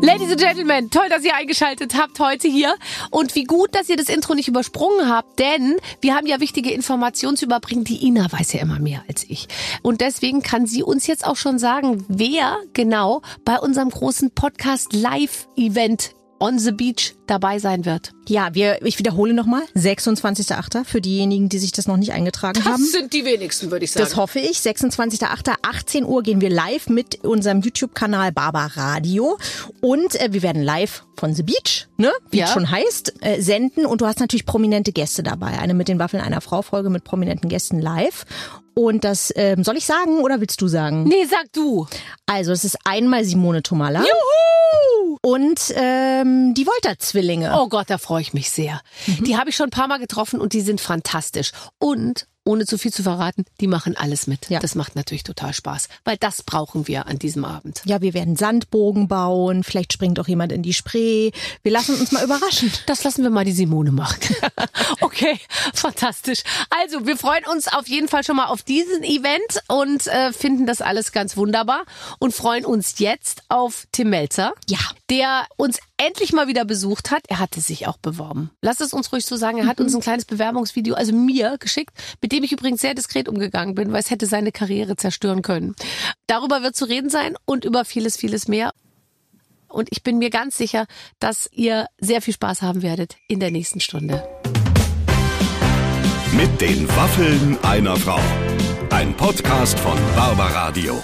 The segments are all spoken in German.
Ladies and Gentlemen, toll, dass ihr eingeschaltet habt heute hier. Und wie gut, dass ihr das Intro nicht übersprungen habt, denn wir haben ja wichtige Informationen zu überbringen. Die Ina weiß ja immer mehr als ich. Und deswegen kann sie uns jetzt auch schon sagen, wer genau bei unserem großen Podcast-Live-Event On the Beach dabei sein wird. Ja, ich wiederhole nochmal, 26.8. für diejenigen, die sich das noch nicht eingetragen haben. Das sind die wenigsten, würde ich sagen. Das hoffe ich. 26.8. 18 Uhr gehen wir live mit unserem YouTube-Kanal Barbaradio. Und wir werden live von The Beach, ne, wie es schon heißt, senden. Und du hast natürlich prominente Gäste dabei. Eine mit den Waffeln einer Frau Folge mit prominenten Gästen live. Und das, soll ich sagen oder willst du sagen? Nee, sag du. Also es ist einmal Simone Tomalla. Juhu! Und die Wolter-Zwillinge. Oh Gott, da freue ich mich sehr. Die habe ich schon ein paar Mal getroffen und die sind fantastisch. Und, ohne zu viel zu verraten, die machen alles mit. Ja. Das macht natürlich total Spaß, weil das brauchen wir an diesem Abend. Ja, wir werden Sandbogen bauen, vielleicht springt auch jemand in die Spree. Wir lassen uns mal überraschen. Das lassen wir mal die Simone machen. Okay, fantastisch. Also, wir freuen uns auf jeden Fall schon mal auf diesen Event und finden das alles ganz wunderbar und freuen uns jetzt auf Tim Melzer, der uns endlich mal wieder besucht hat. Er hatte sich auch beworben. Lass es uns ruhig so sagen. Er hat uns ein kleines Bewerbungsvideo, also mir, geschickt, mit dem ich übrigens sehr diskret umgegangen bin, weil es hätte seine Karriere zerstören können. Darüber wird zu reden sein und über vieles, vieles mehr. Und ich bin mir ganz sicher, dass ihr sehr viel Spaß haben werdet in der nächsten Stunde. Mit den Waffeln einer Frau. Ein Podcast von Barbaradio.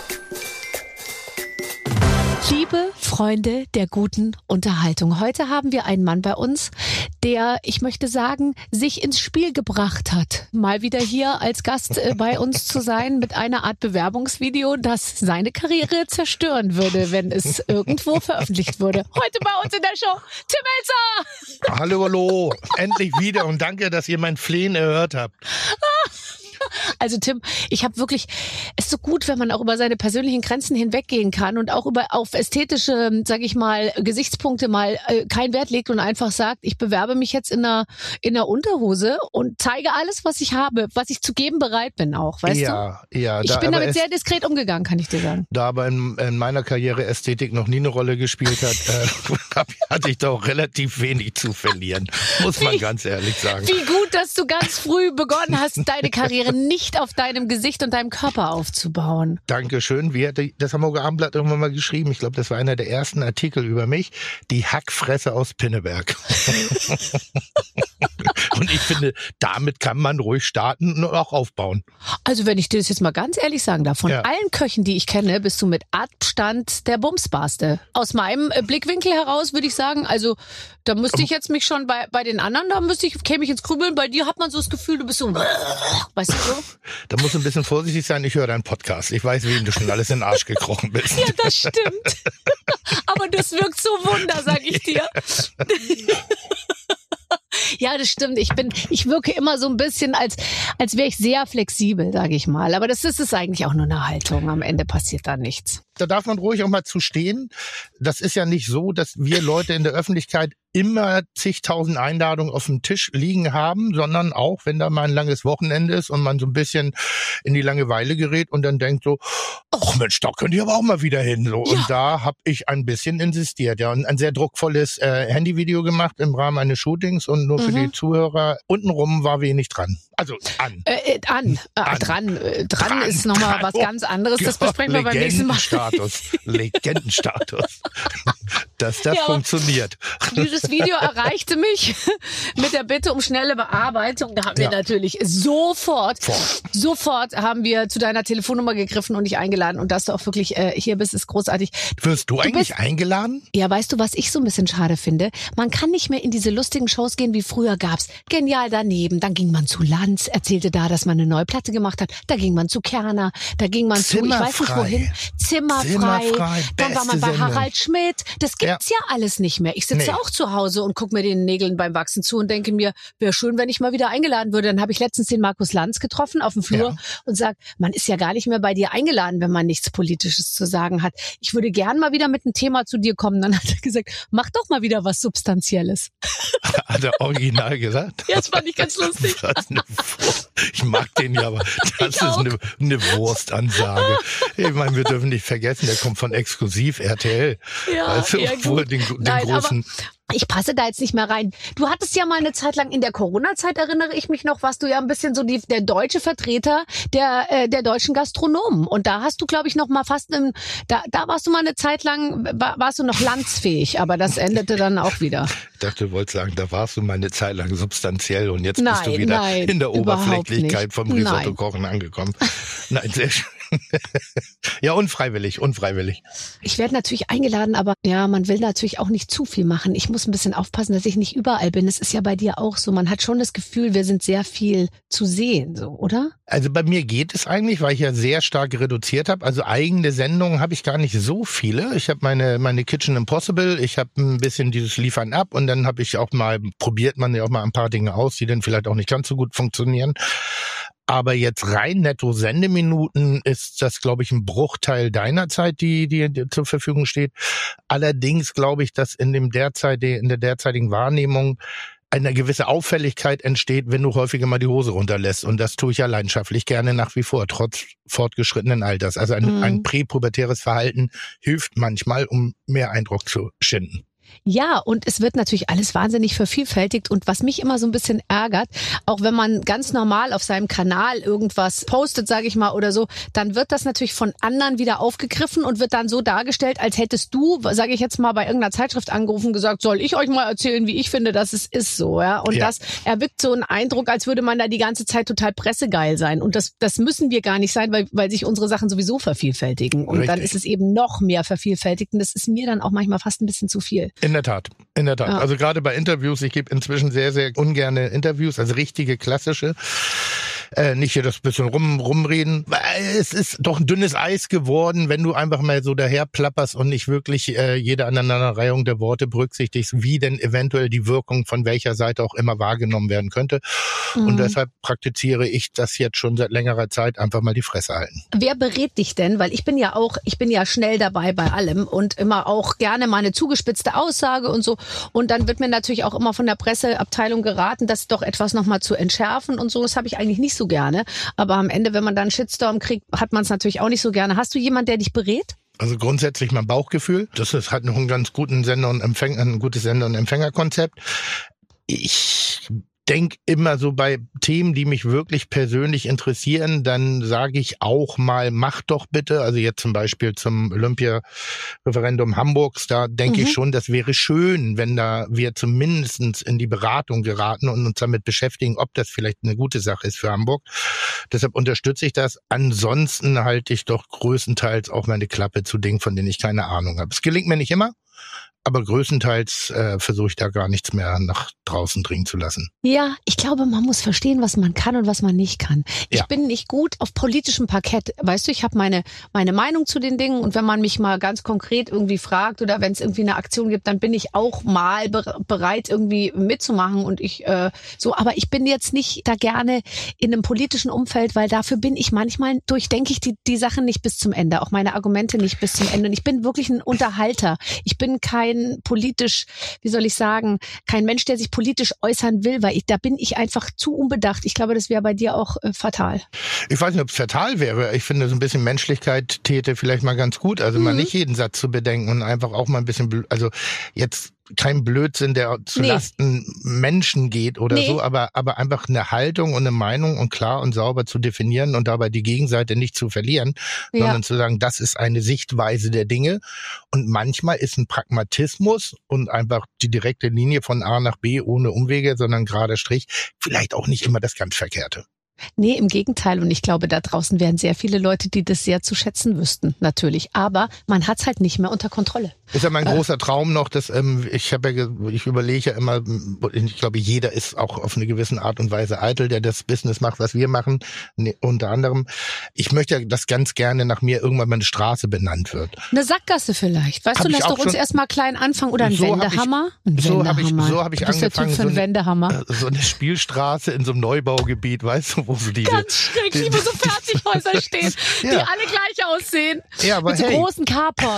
Liebe Freunde der guten Unterhaltung, heute haben wir einen Mann bei uns, der, ich möchte sagen, sich ins Spiel gebracht hat, mal wieder hier als Gast bei uns zu sein mit einer Art Bewerbungsvideo, das seine Karriere zerstören würde, wenn es irgendwo veröffentlicht würde. Heute bei uns in der Show, Tim Melzer! Hallo, hallo, endlich wieder und danke, dass ihr mein Flehen erhört habt. Also Tim, ich habe wirklich, es ist so gut, wenn man auch über seine persönlichen Grenzen hinweggehen kann und auch auf ästhetische, sage ich mal, Gesichtspunkte mal keinen Wert legt und einfach sagt, ich bewerbe mich jetzt in einer Unterhose und zeige alles, was ich habe, was ich zu geben bereit bin auch, weißt du? Ja. Ich bin damit sehr diskret umgegangen, kann ich dir sagen. Da aber in meiner Karriere Ästhetik noch nie eine Rolle gespielt hat, hatte ich da auch relativ wenig zu verlieren, muss man ganz ehrlich sagen. Wie gut, dass du ganz früh begonnen hast, deine Karriere nicht auf deinem Gesicht und deinem Körper aufzubauen. Dankeschön. Das Hamburger Abendblatt irgendwann mal geschrieben. Ich glaube, das war einer der ersten Artikel über mich. Die Hackfresse aus Pinneberg. Und ich finde, damit kann man ruhig starten und auch aufbauen. Also wenn ich dir das jetzt mal ganz ehrlich sagen darf, von allen Köchen, die ich kenne, bist du mit Abstand der Bumsbarste. Aus meinem Blickwinkel heraus würde ich sagen, also da müsste ich jetzt mich schon bei den anderen, käme ich ins Grübeln. Bei dir hat man so das Gefühl, du bist so, weißt du so? Da musst du ein bisschen vorsichtig sein. Ich höre deinen Podcast. Ich weiß, wem du schon alles in den Arsch gekrochen bist. Ja, das stimmt. Aber das wirkt so wunder, sag ich dir. Ja, das stimmt. Ich wirke immer so ein bisschen, als wäre ich sehr flexibel, sage ich mal. Aber das ist es eigentlich auch nur eine Haltung. Am Ende passiert da nichts. Da darf man ruhig auch mal zu stehen. Das ist ja nicht so, dass wir Leute in der Öffentlichkeit immer zigtausend Einladungen auf dem Tisch liegen haben, sondern auch, wenn da mal ein langes Wochenende ist und man so ein bisschen in die Langeweile gerät und dann denkt so, ach Mensch, da könnt ihr aber auch mal wieder hin. So. Ja. Und da habe ich ein bisschen insistiert. Ja, und ein sehr druckvolles Handyvideo gemacht im Rahmen eines Shootings und nur für die Zuhörer. Untenrum war wenig dran. Also an. Dran ist nochmal was ganz anderes. Das besprechen wir beim nächsten Mal. Legendenstatus. Dass das funktioniert. Dieses Video erreichte mich mit der Bitte um schnelle Bearbeitung. Da haben wir natürlich sofort haben wir zu deiner Telefonnummer gegriffen und dich eingeladen. Und dass du auch wirklich hier bist, ist großartig. Wirst du eigentlich eingeladen? Ja, weißt du, was ich so ein bisschen schade finde? Man kann nicht mehr in diese lustigen Shows gehen, wie früher gab's. Genial daneben. Dann ging man zu Lanz, erzählte da, dass man eine neue Platte gemacht hat. Da ging man zu Kerner. Da ging man zu, ich weiß nicht wohin. Zimmerfrei. Dann war man bei Harald Schmidt. Das gibt's ja alles nicht mehr. Ich sitze auch zu Hause und gucke mir den Nägeln beim Wachsen zu und denke mir, wäre schön, wenn ich mal wieder eingeladen würde. Dann habe ich letztens den Markus Lanz getroffen auf dem Flur und sag, man ist ja gar nicht mehr bei dir eingeladen, wenn man nichts Politisches zu sagen hat. Ich würde gern mal wieder mit einem Thema zu dir kommen. Dann hat er gesagt, mach doch mal wieder was Substanzielles. Hat er original gesagt? Ja, das fand ich ganz lustig. Ich mag den ja, aber das ist eine Wurstansage. Ich meine, wir dürfen nicht vergessen, der kommt von Exklusiv RTL. Ja, weißt du? ja, Obwohl den großen... Ich passe da jetzt nicht mehr rein. Du hattest ja mal eine Zeit lang in der Corona-Zeit, erinnere ich mich noch, warst du ja ein bisschen so der deutsche Vertreter der deutschen Gastronomen. Und da hast du, glaube ich, noch mal fast da warst du mal eine Zeit lang, warst du noch landsfähig, aber das endete dann auch wieder. Ich dachte, du wolltest sagen, da warst du mal eine Zeit lang substanziell und jetzt bist du wieder in der Oberflächlichkeit vom Risotto-Kochen angekommen. Nein, sehr schön. Ja, unfreiwillig. Ich werde natürlich eingeladen, aber ja, man will natürlich auch nicht zu viel machen. Ich muss ein bisschen aufpassen, dass ich nicht überall bin. Es ist ja bei dir auch so. Man hat schon das Gefühl, wir sind sehr viel zu sehen, so, oder? Also bei mir geht es eigentlich, weil ich ja sehr stark reduziert habe. Also eigene Sendungen habe ich gar nicht so viele. Ich habe meine Kitchen Impossible, ich habe ein bisschen dieses Liefern ab und dann habe ich auch mal, probiert man ja auch mal ein paar Dinge aus, die dann vielleicht auch nicht ganz so gut funktionieren. Aber jetzt rein netto Sendeminuten ist das, glaube ich, ein Bruchteil deiner Zeit, die zur Verfügung steht. Allerdings glaube ich, dass in der derzeitigen Wahrnehmung eine gewisse Auffälligkeit entsteht, wenn du häufiger mal die Hose runterlässt. Und das tue ich ja leidenschaftlich gerne nach wie vor, trotz fortgeschrittenen Alters. Also ein präpubertäres Verhalten hilft manchmal, um mehr Eindruck zu schinden. Ja, und es wird natürlich alles wahnsinnig vervielfältigt. Und was mich immer so ein bisschen ärgert, auch wenn man ganz normal auf seinem Kanal irgendwas postet, sage ich mal, oder so, dann wird das natürlich von anderen wieder aufgegriffen und wird dann so dargestellt, als hättest du, sage ich jetzt mal, bei irgendeiner Zeitschrift angerufen und gesagt, soll ich euch mal erzählen, wie ich finde, dass es ist so, ja. Und das erweckt so einen Eindruck, als würde man da die ganze Zeit total pressegeil sein. Und das müssen wir gar nicht sein, weil sich unsere Sachen sowieso vervielfältigen. Und dann ist es eben noch mehr vervielfältigt. Und das ist mir dann auch manchmal fast ein bisschen zu viel. In der Tat. Ja. Also gerade bei Interviews, ich gebe inzwischen sehr, sehr ungerne Interviews, also richtige klassische. Nicht hier das bisschen rumreden. Es ist doch ein dünnes Eis geworden, wenn du einfach mal so daher plapperst und nicht wirklich jede Aneinanderreihung der Worte berücksichtigst, wie denn eventuell die Wirkung von welcher Seite auch immer wahrgenommen werden könnte. Und deshalb praktiziere ich das jetzt schon seit längerer Zeit, einfach mal die Fresse halten. Wer berät dich denn? Weil ich bin ja schnell dabei bei allem und immer auch gerne mal eine zugespitzte Aussage und so. Und dann wird mir natürlich auch immer von der Presseabteilung geraten, das doch etwas nochmal zu entschärfen und so. Das habe ich eigentlich nicht so gerne. Aber am Ende, wenn man dann einen Shitstorm kriegt, hat man es natürlich auch nicht so gerne. Hast du jemanden, der dich berät? Also grundsätzlich mein Bauchgefühl. Das ist halt noch ein ganz gutes Sender- und Empfängerkonzept. Ich denke immer so bei Themen, die mich wirklich persönlich interessieren, dann sage ich auch mal, mach doch bitte, also jetzt zum Beispiel zum Olympia-Referendum Hamburgs, da denke ich schon, das wäre schön, wenn da wir zumindest in die Beratung geraten und uns damit beschäftigen, ob das vielleicht eine gute Sache ist für Hamburg. Deshalb unterstütze ich das. Ansonsten halte ich doch größtenteils auch meine Klappe zu Dingen, von denen ich keine Ahnung habe. Es gelingt mir nicht immer, aber größtenteils versuche ich da gar nichts mehr nach draußen dringen zu lassen. Ja, ich glaube, man muss verstehen, was man kann und was man nicht kann. Ich bin nicht gut auf politischem Parkett. Weißt du, ich habe meine Meinung zu den Dingen und wenn man mich mal ganz konkret irgendwie fragt oder wenn es irgendwie eine Aktion gibt, dann bin ich auch mal bereit, irgendwie mitzumachen und aber ich bin jetzt nicht da gerne in einem politischen Umfeld, weil dafür bin ich manchmal, durchdenke ich die Sachen nicht bis zum Ende, auch meine Argumente nicht bis zum Ende. Und ich bin wirklich ein Unterhalter. Ich bin kein politisch, kein Mensch, der sich politisch äußern will, weil da bin ich einfach zu unbedacht. Ich glaube, das wäre bei dir auch fatal. Ich weiß nicht, ob es fatal wäre. Ich finde, so ein bisschen Menschlichkeit täte vielleicht mal ganz gut. Also mal nicht jeden Satz zu bedenken und einfach auch mal ein bisschen, also jetzt kein Blödsinn, der zu Lasten Menschen geht oder so, aber einfach eine Haltung und eine Meinung und klar und sauber zu definieren und dabei die Gegenseite nicht zu verlieren, sondern zu sagen, das ist eine Sichtweise der Dinge. Und manchmal ist ein Pragmatismus und einfach die direkte Linie von A nach B ohne Umwege, sondern gerader Strich, vielleicht auch nicht immer das ganz Verkehrte. Nee, im Gegenteil. Und ich glaube, da draußen wären sehr viele Leute, die das sehr zu schätzen wüssten, natürlich. Aber man hat's halt nicht mehr unter Kontrolle. Ist ja mein großer Traum noch, dass ich überlege ja immer, ich glaube, jeder ist auch auf eine gewisse Art und Weise eitel, der das Business macht, was wir machen, unter anderem. Ich möchte ja, dass ganz gerne nach mir irgendwann mal eine Straße benannt wird. Eine Sackgasse vielleicht. Weißt du, lass doch uns erstmal klein anfangen oder ein Wendehammer. So habe ich angefangen. So eine Spielstraße in so einem Neubaugebiet, weißt du, wo so diese... Ganz schrecklich, wo so Fertighäuser stehen, die alle gleich aussehen. Ja, aber mit so großen Carports.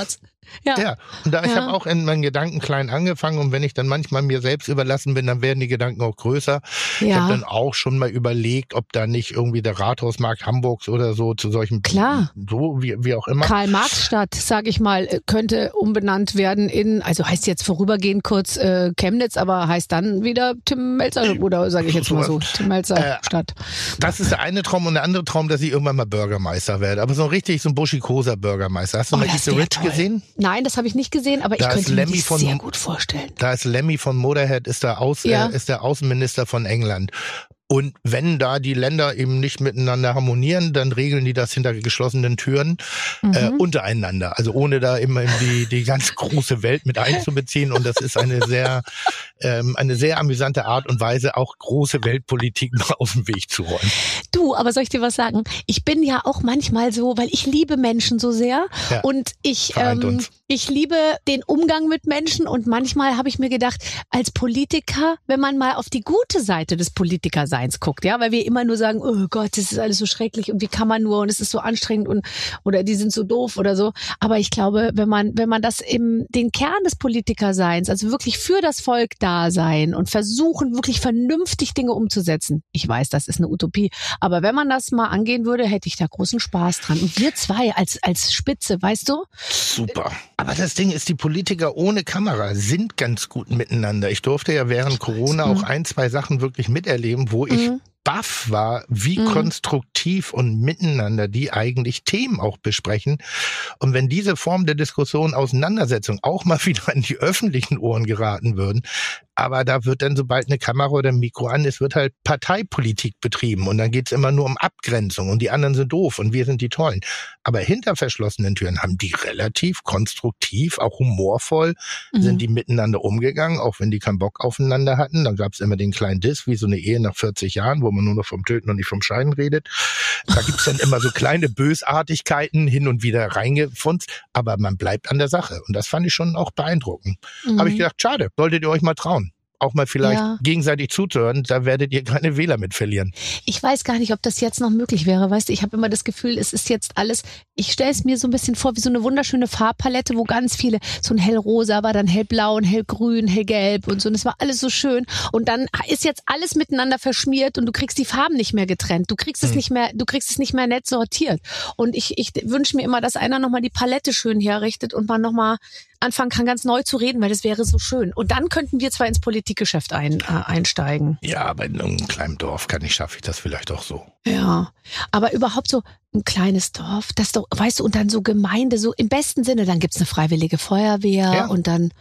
Ja, und ich habe auch in meinen Gedanken klein angefangen und wenn ich dann manchmal mir selbst überlassen bin, dann werden die Gedanken auch größer. Ja. Ich habe dann auch schon mal überlegt, ob da nicht irgendwie der Rathausmarkt Hamburgs oder so zu solchen, so wie auch immer. Karl-Marx-Stadt, sage ich mal, könnte umbenannt werden in, also heißt jetzt vorübergehend kurz Chemnitz, aber heißt dann wieder Tim Melzer, oder sage ich jetzt mal so, Tim Melzer Stadt. Das ist der eine Traum und der andere Traum, dass ich irgendwann mal Bürgermeister werde, aber so richtig so ein buschikoser Bürgermeister. Hast du mal Eat the Rich gesehen? Nein, das habe ich nicht gesehen, aber ich könnte mir das sehr gut vorstellen. Da ist Lemmy von Motorhead, ist der Außenminister von England. Und wenn da die Länder eben nicht miteinander harmonieren, dann regeln die das hinter geschlossenen Türen untereinander. Also ohne da immer die ganz große Welt mit einzubeziehen. Und das ist eine sehr amüsante Art und Weise, auch große Weltpolitik mal aus dem Weg zu räumen. Du, aber soll ich dir was sagen? Ich bin ja auch manchmal so, weil ich liebe Menschen so sehr und ich liebe den Umgang mit Menschen und manchmal habe ich mir gedacht, als Politiker, wenn man mal auf die gute Seite des Politikerseins guckt, ja, weil wir immer nur sagen, oh Gott, das ist alles so schrecklich und wie kann man nur und es ist so anstrengend und oder die sind so doof oder so. Aber ich glaube, wenn man das den Kern des Politikerseins, also wirklich für das Volk da sein und versuchen, wirklich vernünftig Dinge umzusetzen. Ich weiß, das ist eine Utopie, aber wenn man das mal angehen würde, hätte ich da großen Spaß dran. Und wir zwei als Spitze, weißt du? Super. Aber das Ding ist, die Politiker ohne Kamera sind ganz gut miteinander. Ich durfte ja während Corona auch 1-2 Sachen wirklich miterleben, wo ich baff war, wie konstruktiv und miteinander die eigentlich Themen auch besprechen. Und wenn diese Form der Diskussion, Auseinandersetzung auch mal wieder in die öffentlichen Ohren geraten würden, aber da wird dann, sobald eine Kamera oder ein Mikro an ist, wird halt Parteipolitik betrieben und dann geht's immer nur um Abgrenzung und die anderen sind doof und wir sind die Tollen. Aber hinter verschlossenen Türen haben die relativ konstruktiv, auch humorvoll, sind die miteinander umgegangen, auch wenn die keinen Bock aufeinander hatten. Dann gab's immer den kleinen Diss, wie so eine Ehe nach 40 Jahren, wo man nur noch vom Töten und nicht vom Scheiden redet. Da gibt's dann immer so kleine Bösartigkeiten hin und wieder reingefunzt, aber man bleibt an der Sache und das fand ich schon auch beeindruckend. Habe ich gedacht, schade, solltet ihr euch mal trauen. Auch mal vielleicht gegenseitig zuzuhören, da werdet ihr keine Wähler mit verlieren. Ich weiß gar nicht, ob das jetzt noch möglich wäre, weißt du, ich habe immer das Gefühl, es ist jetzt alles, ich stelle es mir so ein bisschen vor, wie so eine wunderschöne Farbpalette, wo ganz viele, so ein hellrosa war dann hellblau und hellgrün, hellgelb und so, und es war alles so schön und dann ist jetzt alles miteinander verschmiert und du kriegst die Farben nicht mehr getrennt, du kriegst es nicht mehr nett sortiert und ich wünsche mir immer, dass einer nochmal die Palette schön herrichtet und man nochmal anfangen kann, ganz neu zu reden, weil das wäre so schön. Und dann könnten wir zwar ins Politikgeschäft einsteigen. Ja, aber in einem kleinen Dorf schaffe ich das vielleicht auch so. Ja, aber überhaupt so ein kleines Dorf, das doch, weißt du, und dann so Gemeinde, so im besten Sinne, dann gibt's eine freiwillige Feuerwehr und dann,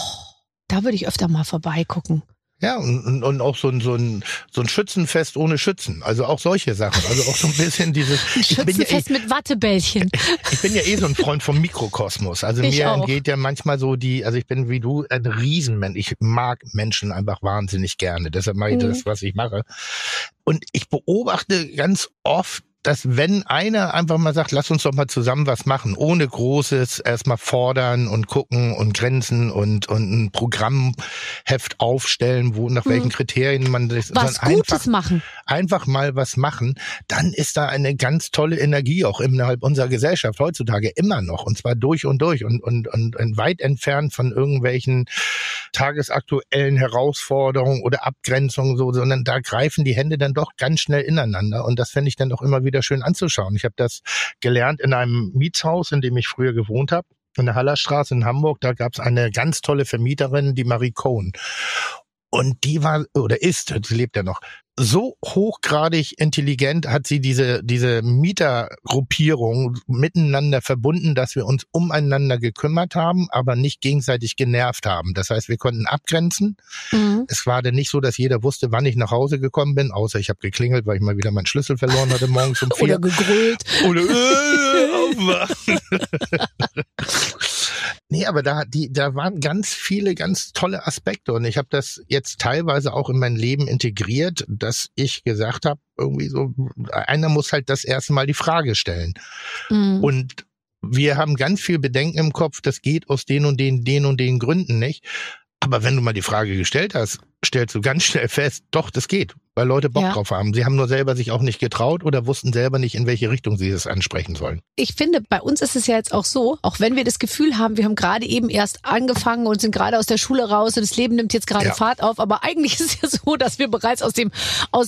da würde ich öfter mal vorbeigucken. Ja, und auch so ein Schützenfest ohne Schützen. Also auch solche Sachen. Also auch so ein bisschen dieses... Schützenfest mit Wattebällchen. Ich bin ja so ein Freund vom Mikrokosmos. Also mir entgeht ja manchmal so also ich bin wie du ein Riesenmensch. Ich mag Menschen einfach wahnsinnig gerne. Deshalb mache ich das, was ich mache. Und ich beobachte ganz oft, dass wenn einer einfach mal sagt, lass uns doch mal zusammen was machen, ohne großes erstmal fordern und gucken und Grenzen und ein Programmheft aufstellen, wo nach welchen Kriterien man das was Gutes machen. Einfach mal was machen, dann ist da eine ganz tolle Energie auch innerhalb unserer Gesellschaft heutzutage immer noch und zwar durch und durch und weit entfernt von irgendwelchen tagesaktuellen Herausforderungen oder Abgrenzungen so, sondern da greifen die Hände dann doch ganz schnell ineinander und das fände ich dann auch immer wieder schön anzuschauen. Ich habe das gelernt in einem Mietshaus, in dem ich früher gewohnt habe, in der Hallerstraße in Hamburg. Da gab es eine ganz tolle Vermieterin, die Marie Cohn. Und die war, oder ist, sie lebt ja noch, so hochgradig intelligent hat sie diese Mietergruppierung miteinander verbunden, dass wir uns umeinander gekümmert haben, aber nicht gegenseitig genervt haben. Das heißt, wir konnten abgrenzen. Es war dann nicht so, dass jeder wusste, wann ich nach Hause gekommen bin, außer ich habe geklingelt, weil ich mal wieder meinen Schlüssel verloren hatte morgens um 4. Oder gegrölt. Oder aufwachen. Nee, aber da waren ganz viele ganz tolle Aspekte und ich habe das jetzt teilweise auch in mein Leben integriert, dass ich gesagt habe, irgendwie so, einer muss halt das erste Mal die Frage stellen. Und wir haben ganz viel Bedenken im Kopf, das geht aus den und den Gründen nicht. Aber wenn du mal die Frage gestellt hast, stellst du ganz schnell fest, doch, das geht. weil Leute Bock drauf haben. Sie haben nur selber sich auch nicht getraut oder wussten selber nicht, in welche Richtung sie es ansprechen sollen. Ich finde, bei uns ist es ja jetzt auch so, auch wenn wir das Gefühl haben, wir haben gerade eben erst angefangen und sind gerade aus der Schule raus und das Leben nimmt jetzt gerade Fahrt auf, aber eigentlich ist es ja so, dass wir bereits aus dem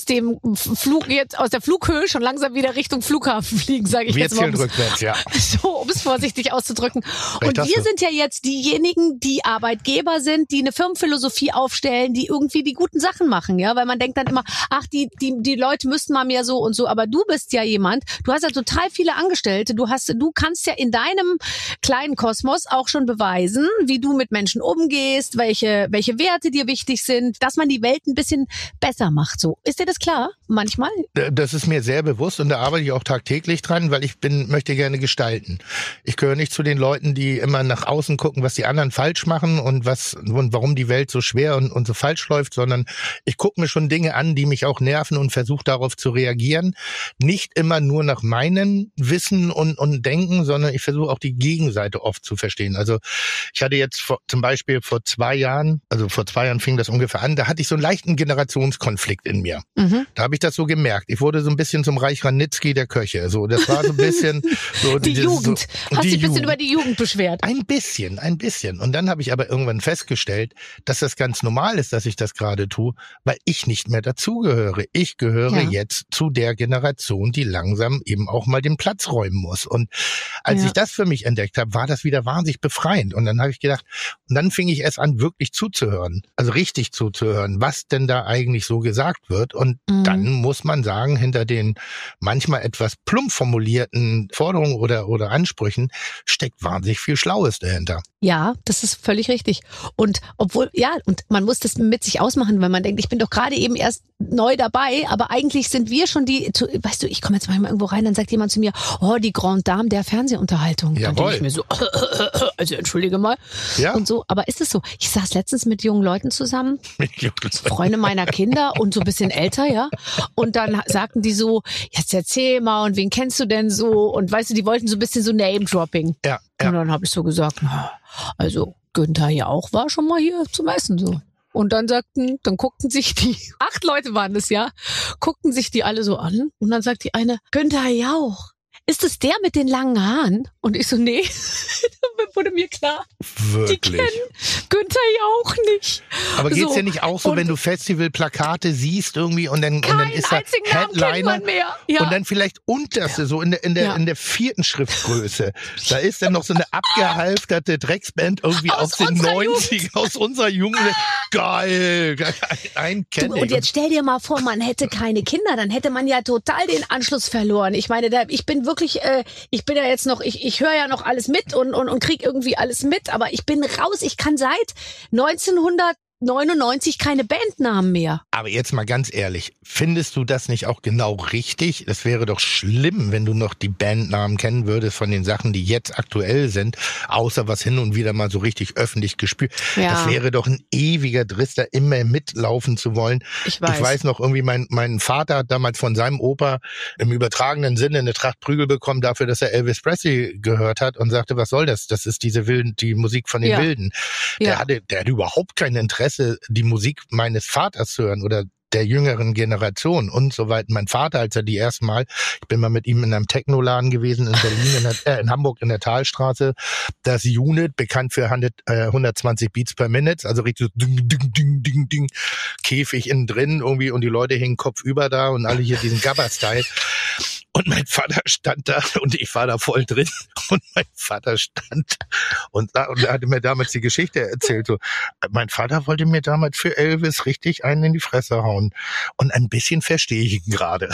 Flug jetzt aus der Flughöhe schon langsam wieder Richtung Flughafen fliegen, sage ich jetzt mal. Wir zielen rückwärts, ja. So, um es vorsichtig auszudrücken. Und wir sind ja jetzt diejenigen, die Arbeitgeber sind, die eine Firmenphilosophie aufstellen, die irgendwie die guten Sachen machen, ja, weil man denkt dann immer, ach, die Leute müssten mal mehr so und so, aber du bist ja jemand, du hast ja total viele Angestellte, du kannst ja in deinem kleinen Kosmos auch schon beweisen, wie du mit Menschen umgehst, welche Werte dir wichtig sind, dass man die Welt ein bisschen besser macht, so. Ist dir das klar? Manchmal? Das ist mir sehr bewusst und da arbeite ich auch tagtäglich dran, weil ich möchte gerne gestalten. Ich gehöre nicht zu den Leuten, die immer nach außen gucken, was die anderen falsch machen und warum die Welt so schwer und so falsch läuft, sondern ich gucke mir schon Dinge an, die mich auch nerven und versuche darauf zu reagieren. Nicht immer nur nach meinem Wissen und Denken, sondern ich versuche auch die Gegenseite oft zu verstehen. Also ich hatte jetzt zum Beispiel vor 2 Jahren fing das ungefähr an, da hatte ich so einen leichten Generationskonflikt in mir. Mhm. Da habe ich das so gemerkt. Ich wurde so ein bisschen zum Reich Ranitzky der Köche. So, das war so ein bisschen so die Jugend. Hast dich ein bisschen über die Jugend beschwert? Ein bisschen. Und dann habe ich aber irgendwann festgestellt, dass das ganz normal ist, dass ich das gerade tue, weil ich nicht mehr dazugehöre. Ich gehöre jetzt zu der Generation, die langsam eben auch mal den Platz räumen muss. Und als ich das für mich entdeckt habe, war das wieder wahnsinnig befreiend. Und dann habe ich gedacht, und dann fing ich erst an, wirklich zuzuhören. Also richtig zuzuhören, was denn da eigentlich so gesagt wird. Und dann muss man sagen, hinter den manchmal etwas plump formulierten Forderungen oder Ansprüchen steckt wahnsinnig viel Schlaues dahinter. Ja, das ist völlig richtig. Und und man muss das mit sich ausmachen, weil man denkt, ich bin doch gerade eben erst neu dabei, aber eigentlich sind wir schon weißt du, ich komme jetzt manchmal irgendwo rein, dann sagt jemand zu mir, oh, die Grande Dame der Fernsehunterhaltung. Jawohl. Dann denke ich mir so, also entschuldige mal. Ja. Und so, aber ist es so? Ich saß letztens mit jungen Leuten zusammen, Freunde meiner Kinder und so ein bisschen älter, ja. Und dann sagten die so, jetzt erzähl mal und wen kennst du denn so? Und weißt du, die wollten so ein bisschen so Name-Dropping. Ja. Und dann habe ich so gesagt, also Günther Jauch war schon mal hier zum Essen so. Und dann guckten sich die, 8 Leute waren das, ja, guckten sich die alle so an. Und dann sagt die eine, Günther Jauch, ist es der mit den langen Haaren? Und ich so, nee, dann wurde mir klar, wirklich? Die kennen Günther Jauch nicht. Aber geht's dir nicht auch so, wenn du Festivalplakate siehst irgendwie und dann ist da Headliner ja. Und dann vielleicht unterste, so in der 4. Schriftgröße, da ist dann noch so eine abgehalfterte Drecksband irgendwie aus den 90ern, aus unserer Jugend. Geil, und jetzt stell dir mal vor, man hätte keine Kinder, dann hätte man ja total den Anschluss verloren. Ich meine, ich bin wirklich, ich bin ja jetzt noch, ich höre ja noch alles mit und krieg irgendwie alles mit, aber ich bin raus, ich kann seit 1999 keine Bandnamen mehr. Aber jetzt mal ganz ehrlich, findest du das nicht auch genau richtig? Es wäre doch schlimm, wenn du noch die Bandnamen kennen würdest von den Sachen, die jetzt aktuell sind, außer was hin und wieder mal so richtig öffentlich gespielt. Ja. Das wäre doch ein ewiger Driss, da immer mitlaufen zu wollen. Ich weiß noch irgendwie, mein Vater hat damals von seinem Opa im übertragenen Sinne eine Tracht Prügel bekommen dafür, dass er Elvis Presley gehört hat und sagte, was soll das? Das ist die Musik von den Wilden. Der hatte überhaupt kein Interesse, die Musik meines Vaters zu hören oder der jüngeren Generation und so weiter. Mein Vater, als er die ersten Mal, ich bin mal mit ihm in einem Technoladen gewesen in Berlin, in Hamburg in der Talstraße, das Unit, bekannt für 120 Beats per Minute, also richtig so ding, ding, ding, ding, ding, Käfig innen drin irgendwie und die Leute hingen kopfüber da und alle hier diesen Gabba-Style. Und mein Vater stand da und ich war da voll drin und mein Vater stand und er hatte mir damals die Geschichte erzählt. So, mein Vater wollte mir damals für Elvis richtig einen in die Fresse hauen und ein bisschen verstehe ich ihn gerade.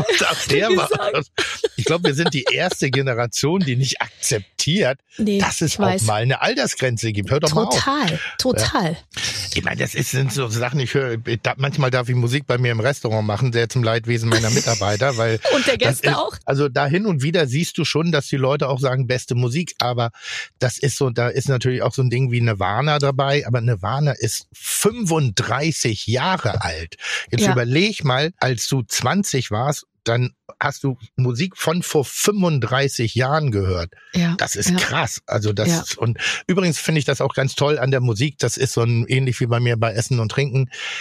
Ich glaube, wir sind die erste Generation, die nicht akzeptiert, dass es auch mal eine Altersgrenze gibt. Hör doch mal auf. Total. Ja. Ich meine, sind so Sachen, manchmal darf ich Musik bei mir im Restaurant machen, sehr zum Leidwesen meiner Mitarbeiter, weil und der Gäste auch. Also da hin und wieder siehst du schon, dass die Leute auch sagen, beste Musik, aber das ist so, da ist natürlich auch so ein Ding wie Nirvana dabei, aber Nirvana ist 35 Jahre alt. Jetzt überleg mal, als du 20 warst, dann hast du Musik von vor 35 Jahren gehört. Ja, das ist krass. Also und übrigens finde ich das auch ganz toll an der Musik. Das ist so ähnlich wie bei mir bei Essen und Trinken.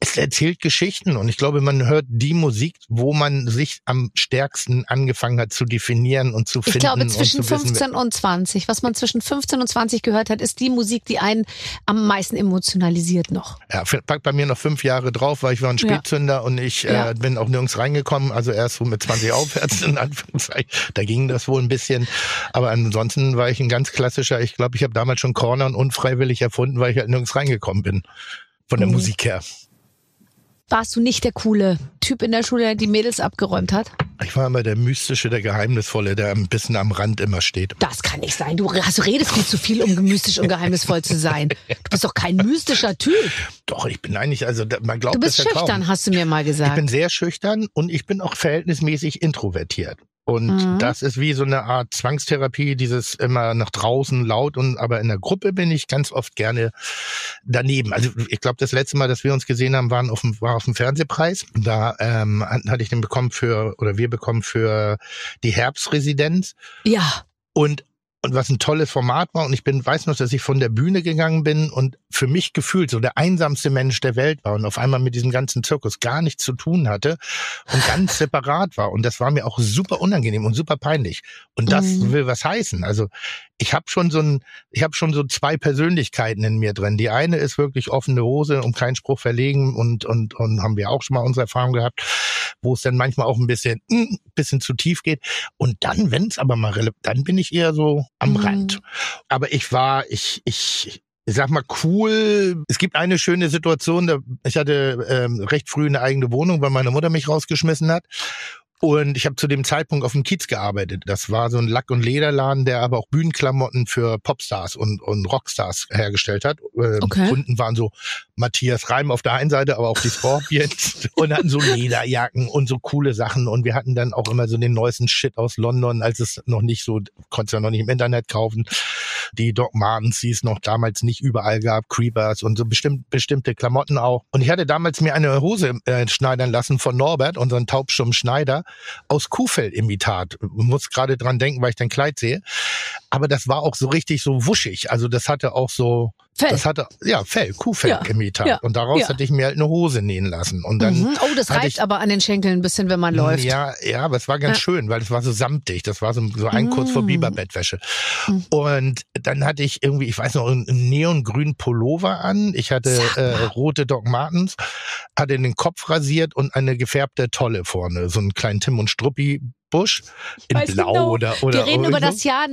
Es erzählt Geschichten und ich glaube, man hört die Musik, wo man sich am stärksten angefangen hat zu definieren und zu finden. Ich glaube, zwischen und zu 15 und 20. Was man zwischen 15 und 20 gehört hat, ist die Musik, die einen am meisten emotionalisiert noch. Ja, packt bei mir noch 5 Jahre drauf, weil ich war ein Spätzünder und ich bin auch nirgends reingekommen, also erst so mit 20 aufwärts in Anführungszeichen. Da ging das wohl ein bisschen, aber ansonsten war ich ein ganz klassischer, ich glaube, ich habe damals schon Cornern unfreiwillig erfunden, weil ich halt nirgends reingekommen bin, von der Musik her. Warst du nicht der coole Typ in der Schule, der die Mädels abgeräumt hat? Ich war immer der Mystische, der Geheimnisvolle, der ein bisschen am Rand immer steht. Das kann nicht sein. Du redest viel zu viel, um mystisch und geheimnisvoll zu sein. Du bist doch kein mystischer Typ. Doch, ich bin eigentlich, also man glaubt, du bist das ist schüchtern, hast du mir mal gesagt. Ich bin sehr schüchtern und ich bin auch verhältnismäßig introvertiert. Und das ist wie so eine Art Zwangstherapie, dieses immer nach draußen laut aber in der Gruppe bin ich ganz oft gerne daneben. Also ich glaube, das letzte Mal, dass wir uns gesehen haben, war auf dem Fernsehpreis. Da hatte ich den wir bekommen für die Herbstresidenz. Ja. Und was ein tolles Format war. Und ich weiß noch, dass ich von der Bühne gegangen bin und für mich gefühlt so der einsamste Mensch der Welt war und auf einmal mit diesem ganzen Zirkus gar nichts zu tun hatte und ganz separat war. Und das war mir auch super unangenehm und super peinlich. Und das will was heißen. Also ich habe schon so 2 Persönlichkeiten in mir drin. Die eine ist wirklich offene Hose, um keinen Spruch verlegen und haben wir auch schon mal unsere Erfahrung gehabt, wo es dann manchmal auch ein bisschen zu tief geht. Und dann, wenn es aber mal dann bin ich eher so am Rand. Aber ich sag mal cool. Es gibt eine schöne Situation, ich hatte recht früh eine eigene Wohnung, weil meine Mutter mich rausgeschmissen hat. Und ich habe zu dem Zeitpunkt auf dem Kiez gearbeitet. Das war so ein Lack- und Lederladen, der aber auch Bühnenklamotten für Popstars und Rockstars hergestellt hat. Kunden waren so Matthias Reim auf der einen Seite, aber auch die Scorpions und hatten so Lederjacken und so coole Sachen. Und wir hatten dann auch immer so den neuesten Shit aus London, als es noch nicht so, konntest ja noch nicht im Internet kaufen. Die Doc Martens, die es noch damals nicht überall gab, Creepers und so bestimmte Klamotten auch. Und ich hatte damals mir eine Hose schneidern lassen von Norbert, unseren taubstummen Schneider, aus Kuhfell-Imitat. Muss gerade dran denken, weil ich dein Kleid sehe. Aber das war auch so richtig so wuschig. Also das hatte auch so Fell. Kuhfell-Imitat. Ja. Und daraus hatte ich mir halt eine Hose nähen lassen. Und dann das reibt aber an den Schenkeln ein bisschen, wenn man läuft. Ja, aber es war ganz schön, weil es war so samtig. Das war so ein kurz vor Biberbettwäsche. Und dann hatte ich irgendwie, ich weiß noch, einen neongrünen Pullover an. Ich hatte rote Doc Martens, hatte den Kopf rasiert und eine gefärbte Tolle vorne. So einen kleinen Tim und Struppi Busch in Blau genau. oder Wir reden über das Jahr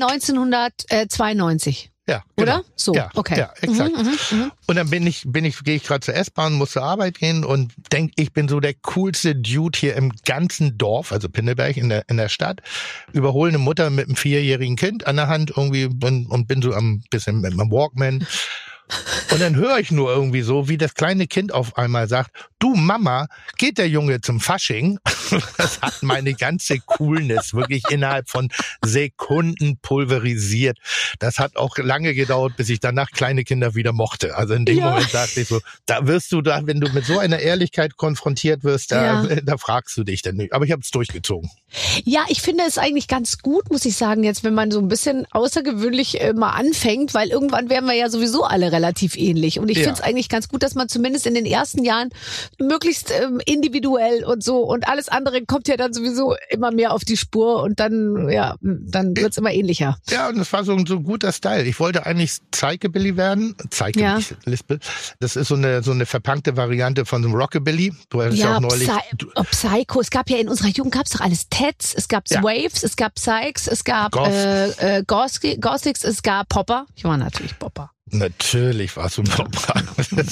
1992. Ja, genau. Oder? So, ja, okay. Ja, exakt. Und dann gehe ich gerade zur S-Bahn, muss zur Arbeit gehen und denke, ich bin so der coolste Dude hier im ganzen Dorf, also Pinneberg in der Stadt. Überhole eine Mutter mit einem 4-jährigen Kind an der Hand irgendwie und bin so ein bisschen mit meinem Walkman. Und dann höre ich nur irgendwie so, wie das kleine Kind auf einmal sagt, du Mama, geht der Junge zum Fasching? Das hat meine ganze Coolness wirklich innerhalb von Sekunden pulverisiert. Das hat auch lange gedauert, bis ich danach kleine Kinder wieder mochte. Also in dem Moment dachte ich so, wenn du mit so einer Ehrlichkeit konfrontiert wirst, da fragst du dich dann nicht. Aber ich habe es durchgezogen. Ja, ich finde es eigentlich ganz gut, muss ich sagen, jetzt, wenn man so ein bisschen außergewöhnlich mal anfängt, weil irgendwann werden wir ja sowieso alle relativ ähnlich. Und ich finde es eigentlich ganz gut, dass man zumindest in den ersten Jahren möglichst individuell und so und alles andere kommt ja dann sowieso immer mehr auf die Spur und dann wird's immer ähnlicher. Ja, und das war so ein guter Style. Ich wollte eigentlich Psychobilly werden. Lispel. Das ist so eine verpunkte Variante von so einem Rockabilly. Du hast ja auch neulich. Psycho. Es gab ja in unserer Jugend gab's doch alles Teds, es gab Waves, es gab Psychs, es gab Gothics, es gab Popper. Ich war natürlich Popper. Natürlich warst du ein Popper.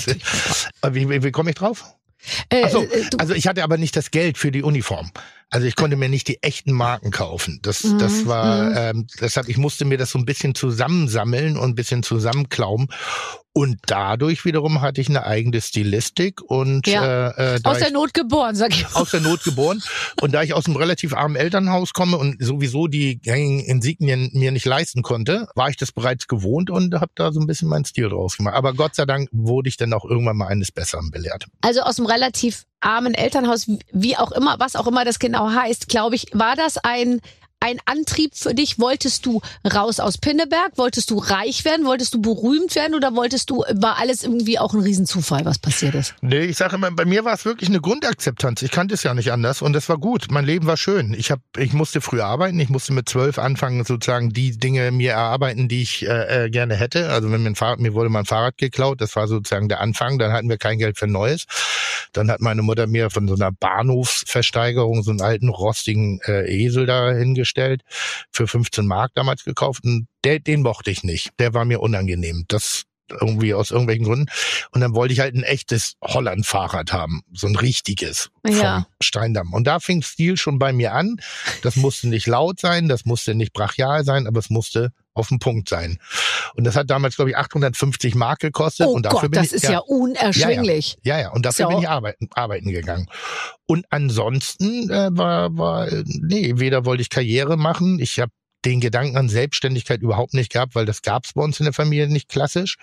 Wie komme ich drauf? Also ich hatte aber nicht das Geld für die Uniform. Also ich konnte mir nicht die echten Marken kaufen. Das war deshalb, ich musste mir das so ein bisschen zusammensammeln und ein bisschen zusammenklauben. Und dadurch wiederum hatte ich eine eigene Stilistik und aus der Not geboren, sag ich mal. Aus der Not geboren. Und da ich aus einem relativ armen Elternhaus komme und sowieso die gängigen Insignien mir nicht leisten konnte, war ich das bereits gewohnt und habe da so ein bisschen meinen Stil draus gemacht. Aber Gott sei Dank wurde ich dann auch irgendwann mal eines Besseren belehrt. Also aus einem relativ armen Elternhaus, wie auch immer, was auch immer das genau heißt, glaube ich, war das ein ein Antrieb für dich? Wolltest du raus aus Pinneberg? Wolltest du reich werden? Wolltest du berühmt werden? Oder war alles irgendwie auch ein Riesenzufall, was passiert ist? Nee, ich sage immer, bei mir war es wirklich eine Grundakzeptanz. Ich kannte es ja nicht anders und das war gut. Mein Leben war schön. Ich musste früh arbeiten. Ich musste mit 12 anfangen, sozusagen die Dinge mir erarbeiten, die ich gerne hätte. Also wenn mir wurde mein Fahrrad geklaut, das war sozusagen der Anfang. Dann hatten wir kein Geld für Neues. Dann hat meine Mutter mir von so einer Bahnhofsversteigerung so einen alten rostigen Esel da hingestellt, für 15 Mark damals gekauft. Und den mochte ich nicht. Der war mir unangenehm. Das irgendwie aus irgendwelchen Gründen. Und dann wollte ich halt ein echtes Holland-Fahrrad haben. So ein richtiges vom Steindamm. Und da fing Stil schon bei mir an. Das musste nicht laut sein, das musste nicht brachial sein, aber es musste auf den Punkt sein. Und das hat damals, glaube ich, 850 Mark gekostet. Oh und dafür Gott, das ist ja unerschwinglich. Ja. Und dafür bin ich arbeiten gegangen. Und ansonsten weder wollte ich Karriere machen. Ich habe den Gedanken an Selbstständigkeit überhaupt nicht gehabt, weil das gab es bei uns in der Familie nicht klassisch.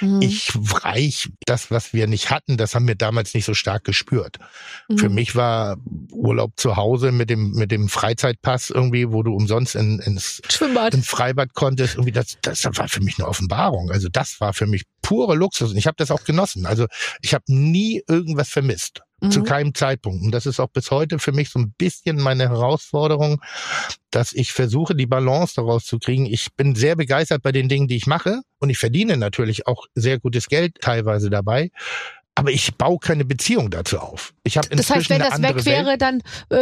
Das, was wir nicht hatten, das haben wir damals nicht so stark gespürt. Für mich war Urlaub zu Hause mit dem Freizeitpass irgendwie, wo du umsonst ins Freibad konntest, irgendwie das war für mich eine Offenbarung. Also das war für mich pure Luxus und ich habe das auch genossen. Also ich habe nie irgendwas vermisst. Zu keinem Zeitpunkt. Und das ist auch bis heute für mich so ein bisschen meine Herausforderung, dass ich versuche, die Balance daraus zu kriegen. Ich bin sehr begeistert bei den Dingen, die ich mache. Und ich verdiene natürlich auch sehr gutes Geld teilweise dabei. Aber ich baue keine Beziehung dazu auf. Das heißt, wenn das weg wäre, dann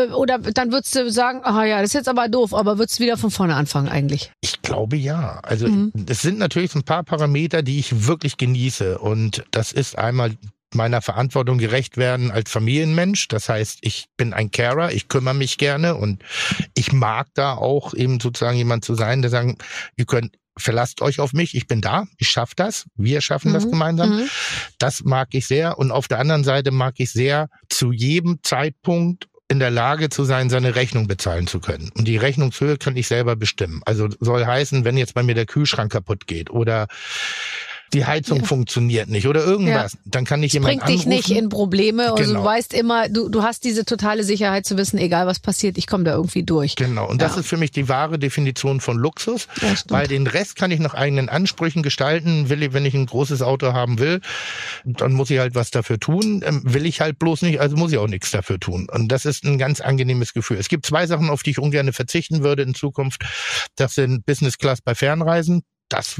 würdest du sagen, das ist jetzt aber doof, aber würdest du wieder von vorne anfangen eigentlich? Ich glaube ja. Also es sind natürlich so ein paar Parameter, die ich wirklich genieße. Und das ist einmal meiner Verantwortung gerecht werden als Familienmensch. Das heißt, ich bin ein Carer, ich kümmere mich gerne und ich mag da auch eben sozusagen jemand zu sein, der sagen, verlasst euch auf mich, ich bin da, ich schaffe das, wir schaffen das gemeinsam. Das mag ich sehr und auf der anderen Seite mag ich sehr, zu jedem Zeitpunkt in der Lage zu sein, seine Rechnung bezahlen zu können. Und die Rechnungshöhe kann ich selber bestimmen. Also soll heißen, wenn jetzt bei mir der Kühlschrank kaputt geht oder die Heizung funktioniert nicht oder irgendwas, dann kann ich jemanden anrufen. Bringt dich nicht in Probleme und du weißt immer, du hast diese totale Sicherheit zu wissen, egal was passiert, ich komme da irgendwie durch. Genau, und das ist für mich die wahre Definition von Luxus, weil den Rest kann ich nach eigenen Ansprüchen gestalten. Wenn ich ein großes Auto haben will, dann muss ich halt was dafür tun. Will ich halt bloß nicht, also muss ich auch nichts dafür tun. Und das ist ein ganz angenehmes Gefühl. Es gibt 2 Sachen, auf die ich ungern verzichten würde in Zukunft. Das sind Business Class bei Fernreisen. Das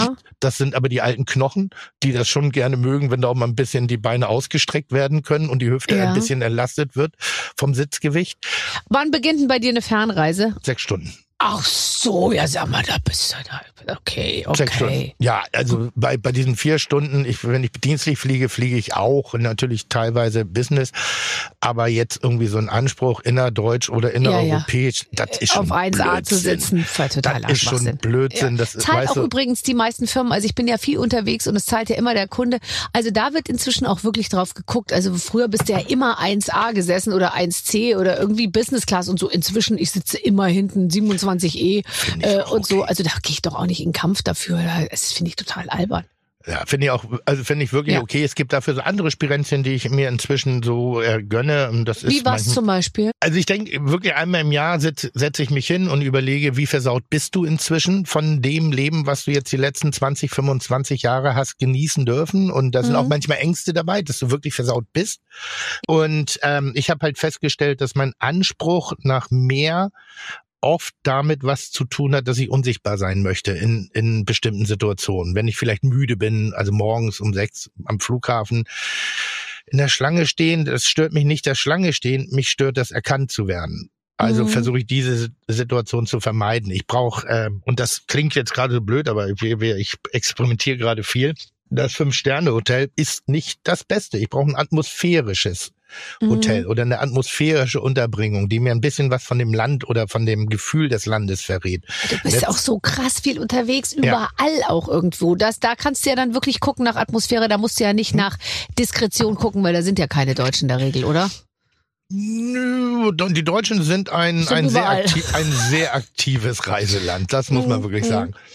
sind aber die alten Knochen, die das schon gerne mögen, wenn da auch mal ein bisschen die Beine ausgestreckt werden können und die Hüfte ein bisschen entlastet wird vom Sitzgewicht. Wann beginnt denn bei dir eine Fernreise? 6 Stunden. Ach so, ja sag mal, da bist du da. Okay. 6 Stunden. Ja, also bei diesen 4 Stunden, wenn ich dienstlich fliege, fliege ich auch natürlich teilweise Business, aber jetzt irgendwie so ein Anspruch innerdeutsch oder innereuropäisch, das ist schon auf 1A Blödsinn. zu sitzen, totaler Das ist schon Blödsinn. Das zahlt auch übrigens die meisten Firmen, also ich bin ja viel unterwegs und es zahlt ja immer der Kunde, also da wird inzwischen auch wirklich drauf geguckt, also früher bist du ja immer 1A gesessen oder 1C oder irgendwie Business Class und so, inzwischen, ich sitze immer hinten 27E und so, also da gehe ich doch auch nicht in Kampf dafür. Das finde ich total albern. Ja, finde ich wirklich okay. Es gibt dafür so andere Spirenzchen, die ich mir inzwischen so gönne. Und das Wie was zum Beispiel? Also ich denke, wirklich einmal im Jahr setze ich mich hin und überlege, wie versaut bist du inzwischen von dem Leben, was du jetzt die letzten 20, 25 Jahre hast genießen dürfen. Und da sind auch manchmal Ängste dabei, dass du wirklich versaut bist. Und ich habe halt festgestellt, dass mein Anspruch nach mehr oft damit was zu tun hat, dass ich unsichtbar sein möchte in bestimmten Situationen. Wenn ich vielleicht müde bin, also morgens um 6 am Flughafen in der Schlange stehen, das stört mich nicht das Schlange stehen, mich stört das erkannt zu werden. Also versuche ich diese Situation zu vermeiden. Ich brauche, und das klingt jetzt gerade so blöd, aber ich experimentiere gerade viel, das 5-Sterne-Hotel ist nicht das Beste. Ich brauche ein atmosphärisches Hotel oder eine atmosphärische Unterbringung, die mir ein bisschen was von dem Land oder von dem Gefühl des Landes verrät. Du bist auch so krass viel unterwegs, überall auch irgendwo. Da kannst du ja dann wirklich gucken nach Atmosphäre, da musst du ja nicht nach Diskretion gucken, weil da sind ja keine Deutschen in der Regel, oder? Nö, die Deutschen sind ein sehr aktives Reiseland, das muss man wirklich sagen.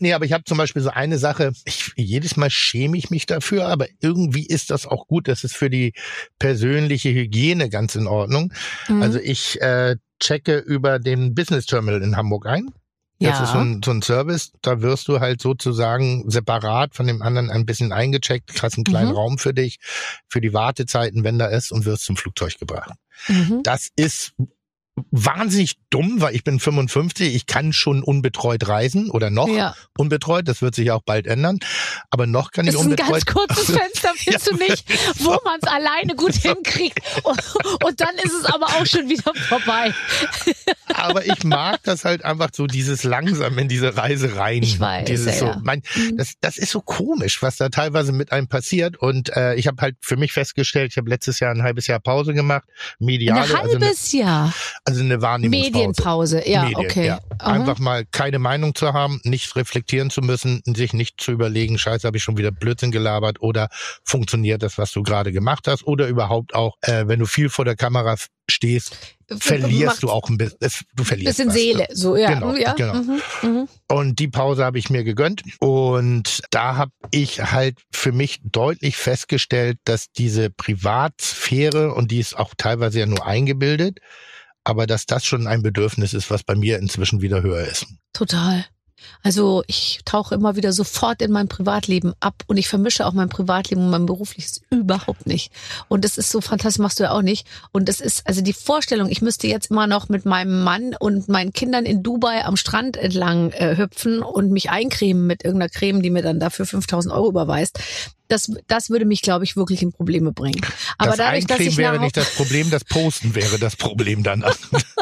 Nee, aber ich habe zum Beispiel so eine Sache, jedes Mal schäme ich mich dafür, aber irgendwie ist das auch gut, das ist für die persönliche Hygiene ganz in Ordnung. Also ich checke über den Business Terminal in Hamburg ein. Das ist so ein Service, da wirst du halt sozusagen separat von dem anderen ein bisschen eingecheckt, hast einen kleinen Raum für dich, für die Wartezeiten, wenn da ist, und wirst zum Flugzeug gebracht. Das ist wahnsinnig dumm, weil ich bin 55, ich kann schon unbetreut reisen oder noch unbetreut, das wird sich auch bald ändern, aber noch kann ich unbetreut. Das ist ein ganz kurzes Fenster, findest du nicht, wo man es alleine gut hinkriegt und dann ist es aber auch schon wieder vorbei. Aber ich mag das halt einfach so, dieses langsam in diese Reise rein. Ich weiß, dieses das ist so komisch, was da teilweise mit einem passiert, und ich habe halt für mich festgestellt, ich habe letztes Jahr ein halbes Jahr Pause gemacht, mediale. Ein halbes Jahr? Also eine Wahrnehmungspause. Medienpause, ja, Medien, okay. Ja. Einfach mal keine Meinung zu haben, nichts reflektieren zu müssen, sich nicht zu überlegen, scheiße, habe ich schon wieder Blödsinn gelabert, oder funktioniert das, was du gerade gemacht hast, oder überhaupt auch, wenn du viel vor der Kamera stehst, verlierst du auch ein bisschen, du verlierst bisschen was. Seele, so, ja. Genau. Und die Pause habe ich mir gegönnt, und da habe ich halt für mich deutlich festgestellt, dass diese Privatsphäre, und die ist auch teilweise ja nur eingebildet, aber dass das schon ein Bedürfnis ist, was bei mir inzwischen wieder höher ist. Total. Also ich tauche immer wieder sofort in mein Privatleben ab, und ich vermische auch mein Privatleben und mein berufliches überhaupt nicht. Und das ist so fantastisch, machst du ja auch nicht. Und das ist, also die Vorstellung, ich müsste jetzt immer noch mit meinem Mann und meinen Kindern in Dubai am Strand entlang hüpfen und mich eincremen mit irgendeiner Creme, die mir dann dafür 5.000 € überweist. Das würde mich, glaube ich, wirklich in Probleme bringen. Aber das dadurch, dass ich wäre nicht das Problem, das Posten wäre das Problem danach.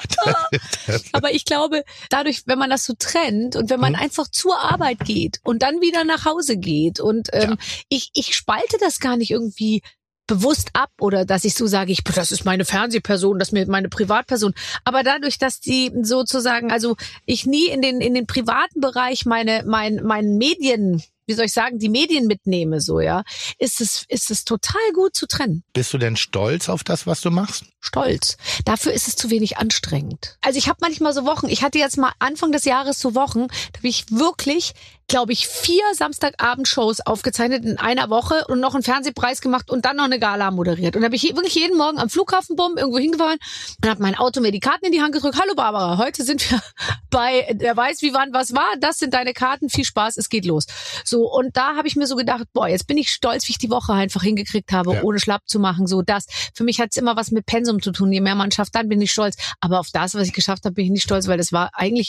Aber ich glaube, dadurch, wenn man das so trennt und wenn man einfach zur Arbeit geht und dann wieder nach Hause geht, und ich spalte das gar nicht irgendwie bewusst ab, oder dass ich so sage, das ist meine Fernsehperson, das ist meine Privatperson. Aber dadurch, dass die sozusagen, also ich nie in den privaten Bereich meinen Medien, wie soll ich sagen, die Medien mitnehme, so, ja, ist es total gut zu trennen. Bist du denn stolz auf das, was du machst? Stolz. Dafür ist es zu wenig anstrengend. Also ich habe manchmal so Wochen, ich hatte jetzt mal Anfang des Jahres so Wochen, da habe ich wirklich, glaube ich, 4 Samstagabend-Shows aufgezeichnet in einer Woche und noch einen Fernsehpreis gemacht und dann noch eine Gala moderiert. Und da habe ich wirklich jeden Morgen am Flughafen irgendwo hingefahren und habe mein Auto mir die Karten in die Hand gedrückt. Hallo Barbara, heute sind wir bei Wer weiß wie wann was war. Das sind deine Karten, viel Spaß, es geht los. So, und da habe ich mir so gedacht, jetzt bin ich stolz, wie ich die Woche einfach hingekriegt habe, ohne schlapp zu machen. So, das. Für mich hat es immer was mit Pensum zu tun. Je mehr man schafft, dann bin ich stolz. Aber auf das, was ich geschafft habe, bin ich nicht stolz, weil das war eigentlich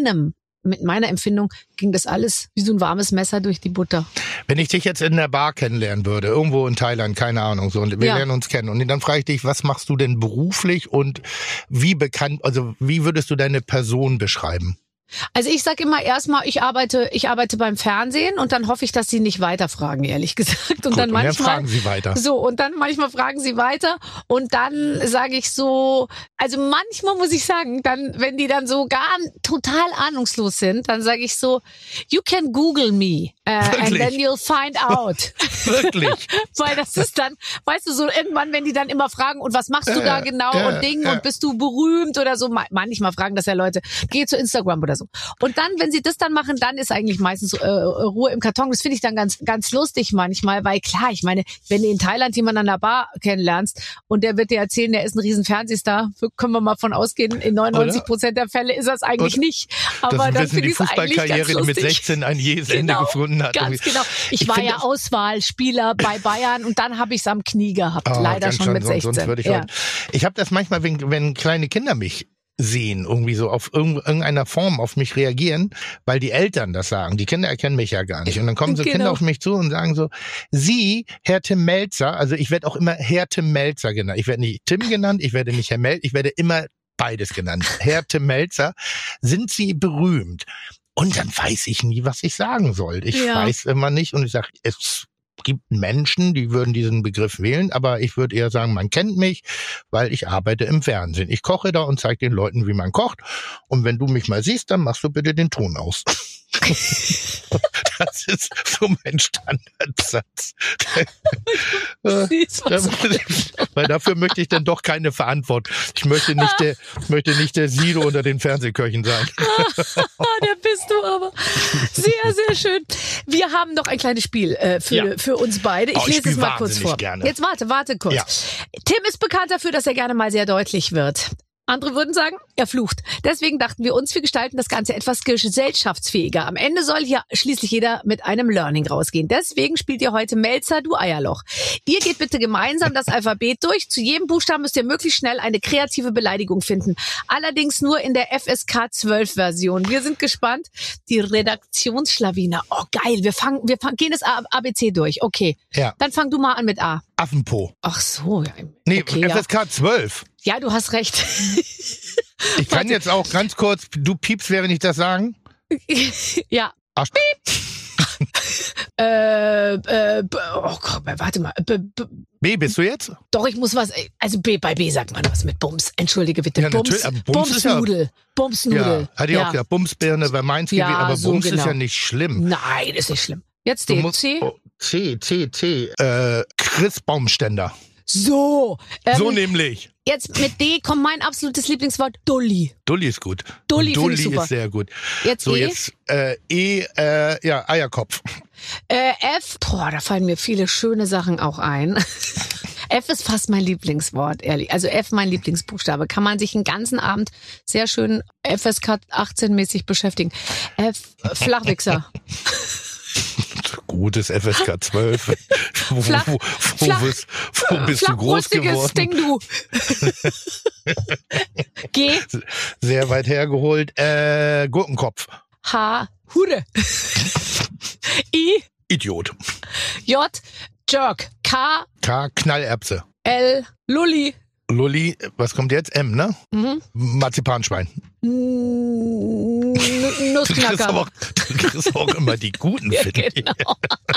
mit meiner Empfindung ging das alles wie so ein warmes Messer durch die Butter. Wenn ich dich jetzt in der Bar kennenlernen würde, irgendwo in Thailand, keine Ahnung, so, und wir lernen uns kennen, und dann frage ich dich, was machst du denn beruflich und wie würdest du deine Person beschreiben? Also ich sag immer erstmal, ich arbeite beim Fernsehen, und dann hoffe ich, dass sie nicht weiterfragen, ehrlich gesagt. Und dann manchmal fragen sie weiter. So, und dann manchmal fragen sie weiter, und dann sage ich so, also manchmal muss ich sagen, dann, wenn die dann so gar total ahnungslos sind, dann sage ich so, you can Google me and then you'll find out. Wirklich? Weil das ist dann, weißt du, so irgendwann, wenn die dann immer fragen, und was machst du da genau und Ding und bist du berühmt oder so, manchmal fragen das ja Leute, geh zu Instagram oder so. Und dann, wenn sie das dann machen, dann ist eigentlich meistens Ruhe im Karton. Das finde ich dann ganz, ganz lustig manchmal, weil klar, ich meine, wenn du in Thailand jemanden an der Bar kennenlernst und der wird dir erzählen, der ist ein riesen Fernsehstar, können wir mal von ausgehen, in 99% der Fälle ist das eigentlich nicht. Aber dann finde ich es eigentlich ganz lustig. Die mit 16 ein jähes Ende gefunden hat. Ganz genau. Ich war ja Auswahlspieler bei Bayern, und dann habe ich es am Knie gehabt. Leider schon mit 16. Sonst würde ich habe das manchmal, wenn kleine Kinder mich sehen, irgendwie so auf irgendeiner Form auf mich reagieren, weil die Eltern das sagen. Die Kinder erkennen mich ja gar nicht. Und dann kommen so Kinder auf mich zu und sagen so, Sie, Herr Tim Melzer, also ich werde auch immer Herr Tim Melzer genannt. Ich werde nicht Tim genannt, ich werde nicht Herr Melzer, ich werde immer beides genannt. Herr Tim Melzer, sind Sie berühmt? Und dann weiß ich nie, was ich sagen soll. Ich weiß immer nicht, und ich sage, es gibt Menschen, die würden diesen Begriff wählen, aber ich würde eher sagen, man kennt mich, weil ich arbeite im Fernsehen. Ich koche da und zeige den Leuten, wie man kocht. Und wenn du mich mal siehst, dann machst du bitte den Ton aus. Das ist so mein Standardsatz. Weil dafür möchte ich dann doch keine Verantwortung. Ich möchte nicht der Silo unter den Fernsehköchen sein. Der bist du aber. Sehr, sehr schön. Wir haben noch ein kleines Spiel für uns beide. Ich lese es mal kurz vor. Gerne. Jetzt warte kurz. Ja. Tim ist bekannt dafür, dass er gerne mal sehr deutlich wird. Andere würden sagen, er flucht. Deswegen dachten wir uns, wir gestalten das Ganze etwas gesellschaftsfähiger. Am Ende soll hier schließlich jeder mit einem Learning rausgehen. Deswegen spielt ihr heute Melzer, du Eierloch. Ihr geht bitte gemeinsam das Alphabet durch. Zu jedem Buchstaben müsst ihr möglichst schnell eine kreative Beleidigung finden. Allerdings nur in der FSK 12 Version. Wir sind gespannt. Die Redaktionsschlawiner. Oh geil, wir gehen das ABC durch. Okay. Ja. Dann fang du mal an mit A. Affenpo. Ach so. Ja. Nee, okay, FSK 12. Ja, du hast recht. Ich kann jetzt auch ganz kurz, du piepst, während ich das sagen? Ja. Arsch. Oh Gott, warte mal. B, bist du jetzt? Doch, ich muss was, also bei B sagt man was mit Bums. Entschuldige bitte. Ja, Bums, Bumsnudel. Bumsnudel. Ja, hatte ich auch gesagt. Bumsbirne war meins gewesen, aber so Bums genau. ist ja nicht schlimm. Nein, ist nicht schlimm. Jetzt D. C. Oh, C. Chris Baumständer. So. So nämlich. Jetzt mit D kommt mein absolutes Lieblingswort, Dulli. Dulli ist gut. Dulli super. Ist sehr gut. Jetzt so, E. Jetzt Eierkopf. F, da fallen mir viele schöne Sachen auch ein. F ist fast mein Lieblingswort, ehrlich. Also F mein Lieblingsbuchstabe. Kann man sich den ganzen Abend sehr schön FSK 18-mäßig beschäftigen. F, Flachwichser. Gutes FSK 12. Wo bist du groß geworden? Ding, du. G. Sehr weit hergeholt. Gurkenkopf. H. Hude. I. Idiot. J. Jerk. K. Knallerbse. L. Lulli. Lulli, was kommt jetzt? M, ne? Mhm. Marzipanschwein. Nussknacker. Du kriegst auch immer die guten, ja, finde genau.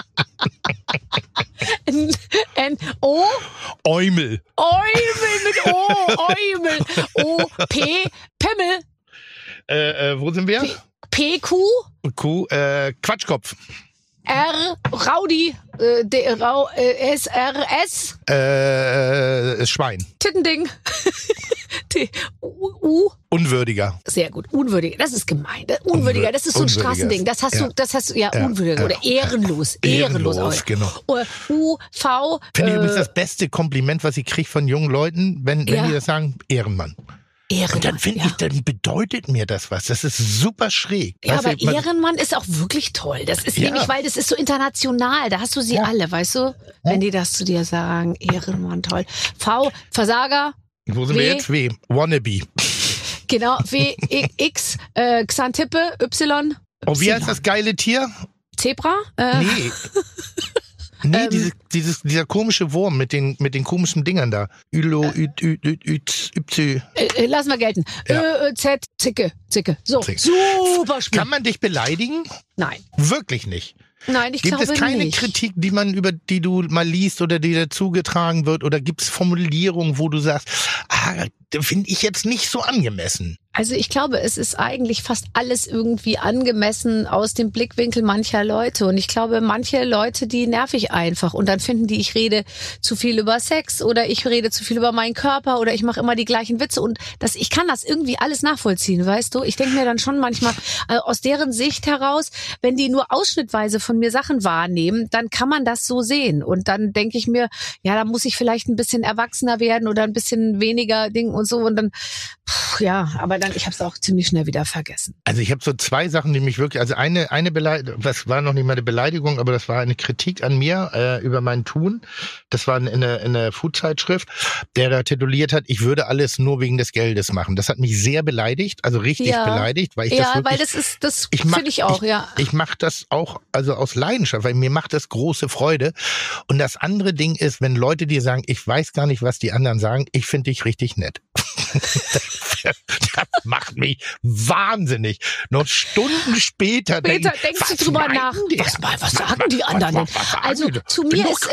N. O. Eumel. Eumel mit O. Eumel. O. P. Pimmel. Wo sind wir? P. Q. Q. Quatschkopf. R. Raudi. S. R. S. Schwein. Tittending. T. U. Unwürdiger. Sehr gut. Unwürdiger. Das ist gemein. Unwürdiger. Das ist so ein Straßending. Das hast du, ja, unwürdiger. Oder ehrenlos. Ehrenlos. Genau. U. V. Finde ich übrigens das beste Kompliment, was ich kriege von jungen Leuten, wenn die das sagen, Ehrenmann. Ehrenmann, und dann finde ich, dann bedeutet mir das was. Das ist super schräg. Ja, weißt aber du, Ehrenmann ist auch wirklich toll. Das ist nämlich, weil das ist so international. Da hast du sie alle, weißt du? Wenn die das zu dir sagen. Ehrenmann, toll. V, Versager. Wo sind wir jetzt? W, Wannabe. Genau, W, X, Xantippe, Y. Oh, wie heißt das geile Tier? Zebra? Nee. Nee, dieser komische Wurm mit den komischen Dingern da. Lass mal gelten. Ja. Z, Zicke. So, super Spiel. Kann man dich beleidigen? Nein. Wirklich nicht. Nein, ich glaube nicht. Gibt es keine Kritik, die du mal liest oder die dir zugetragen wird? Oder gibt es Formulierungen, wo du sagst, finde ich jetzt nicht so angemessen? Also ich glaube, es ist eigentlich fast alles irgendwie angemessen aus dem Blickwinkel mancher Leute. Und ich glaube, manche Leute, die nerv ich einfach. Und dann finden die, ich rede zu viel über Sex oder ich rede zu viel über meinen Körper oder ich mache immer die gleichen Witze. Und ich kann das irgendwie alles nachvollziehen, weißt du? Ich denke mir dann schon manchmal, aus deren Sicht heraus, wenn die nur ausschnittweise von mir Sachen wahrnehmen, dann kann man das so sehen. Und dann denke ich mir, ja, da muss ich vielleicht ein bisschen erwachsener werden oder ein bisschen weniger Ding und so. Und dann, aber ich habe es auch ziemlich schnell wieder vergessen. Also ich habe so zwei Sachen, die mich wirklich, also eine Beleidigung, das war noch nicht mal eine Beleidigung, aber das war eine Kritik an mir über mein Tun. Das war in einer Food-Zeitschrift, der da tituliert hat, ich würde alles nur wegen des Geldes machen. Das hat mich sehr beleidigt, also richtig beleidigt, weil ich das wirklich, weil das finde ich auch, Ich mache das auch, also aus Leidenschaft, weil mir macht das große Freude. Und das andere Ding ist, wenn Leute dir sagen, ich weiß gar nicht, was die anderen sagen, ich finde dich richtig nett. Das macht mich wahnsinnig. Noch Stunden später denkst du drüber nach. Was sagen die anderen denn? Also zu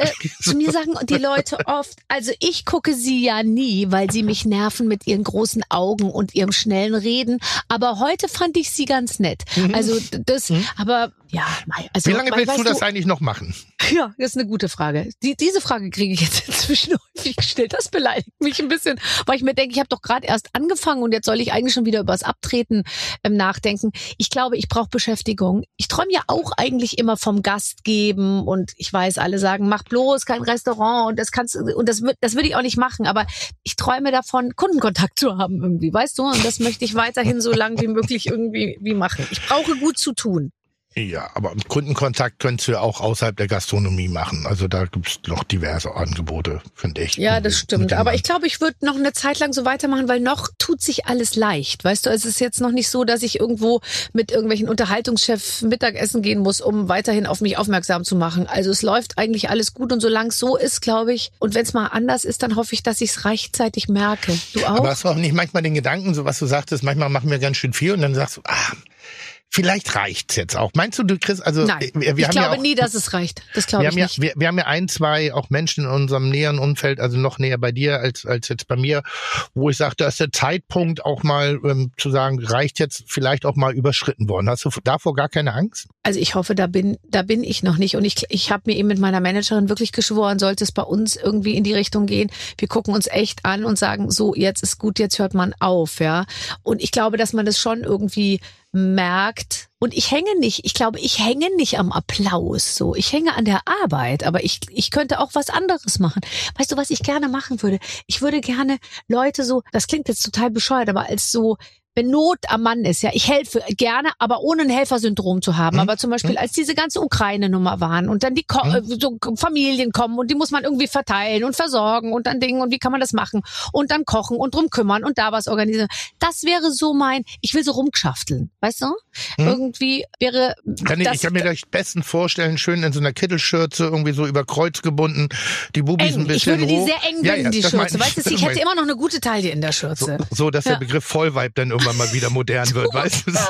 mir sagen die Leute oft, also ich gucke sie ja nie, weil sie mich nerven mit ihren großen Augen und ihrem schnellen Reden. Aber heute fand ich sie ganz nett. Also aber ja. Also, wie lange willst du das eigentlich noch machen? Ja, das ist eine gute Frage. Diese Frage kriege ich jetzt inzwischen häufig gestellt. Das beleidigt mich ein bisschen, weil ich mir denke, ich habe doch gerade erst angefangen und jetzt soll ich eigentlich schon wieder übers Abtreten nachdenken. Ich glaube, ich brauche Beschäftigung. Ich träume ja auch eigentlich immer vom Gast geben und ich weiß, alle sagen, mach bloß kein Restaurant und das würde ich auch nicht machen, aber ich träume davon, Kundenkontakt zu haben irgendwie, weißt du? Und das möchte ich weiterhin so lang wie möglich irgendwie machen. Ich brauche gut zu tun. Ja, aber Kundenkontakt könntest du ja auch außerhalb der Gastronomie machen. Also da gibt's noch diverse Angebote, finde ich. Ja, das stimmt. Aber ich glaube, ich würde noch eine Zeit lang so weitermachen, weil noch tut sich alles leicht. Weißt du, es ist jetzt noch nicht so, dass ich irgendwo mit irgendwelchen Unterhaltungschefs Mittagessen gehen muss, um weiterhin auf mich aufmerksam zu machen. Also es läuft eigentlich alles gut und solange es so ist, glaube ich, und wenn es mal anders ist, dann hoffe ich, dass ich es rechtzeitig merke. Du auch? Aber hast du auch nicht manchmal den Gedanken, so was du sagtest, manchmal machen wir ganz schön viel und dann sagst du, vielleicht reicht's jetzt auch. Meinst du, Chris? Also nein, ich glaube nie, dass es reicht. Das glaube ich nicht. Wir haben ja 1, 2 auch Menschen in unserem näheren Umfeld, also noch näher bei dir als jetzt bei mir, wo ich sage, da ist der Zeitpunkt auch mal zu sagen, reicht jetzt vielleicht auch mal überschritten worden. Hast du davor gar keine Angst? Also ich hoffe, da bin ich noch nicht. Und ich habe mir eben mit meiner Managerin wirklich geschworen, sollte es bei uns irgendwie in die Richtung gehen, wir gucken uns echt an und sagen, so, jetzt ist gut, jetzt hört man auf, ja. Und ich glaube, dass man das schon irgendwie merkt. Und ich hänge nicht am Applaus, so. Ich hänge an der Arbeit, aber ich könnte auch was anderes machen. Weißt du, was ich gerne machen würde? Ich würde gerne Leute so, das klingt jetzt total bescheuert, aber als so, wenn Not am Mann ist, ja, ich helfe gerne, aber ohne ein Helfersyndrom zu haben. Aber zum Beispiel, als diese ganze Ukraine-Nummer waren und dann die so Familien kommen und die muss man irgendwie verteilen und versorgen und dann Dingen und wie kann man das machen und dann kochen und drum kümmern und da was organisieren. Das wäre so ich will so rumgeschafteln, weißt du? Irgendwie wäre ich kann mir das besten vorstellen, schön in so einer Kittelschürze, irgendwie so über Kreuz gebunden, die Bubis ein bisschen hoch. Ich würde die sehr eng binden, die Schürze. Weißt du, ich hätte immer noch eine gute Taille in der Schürze. So dass der Begriff Vollweib dann irgendwann mal wieder modern wird, weißt du?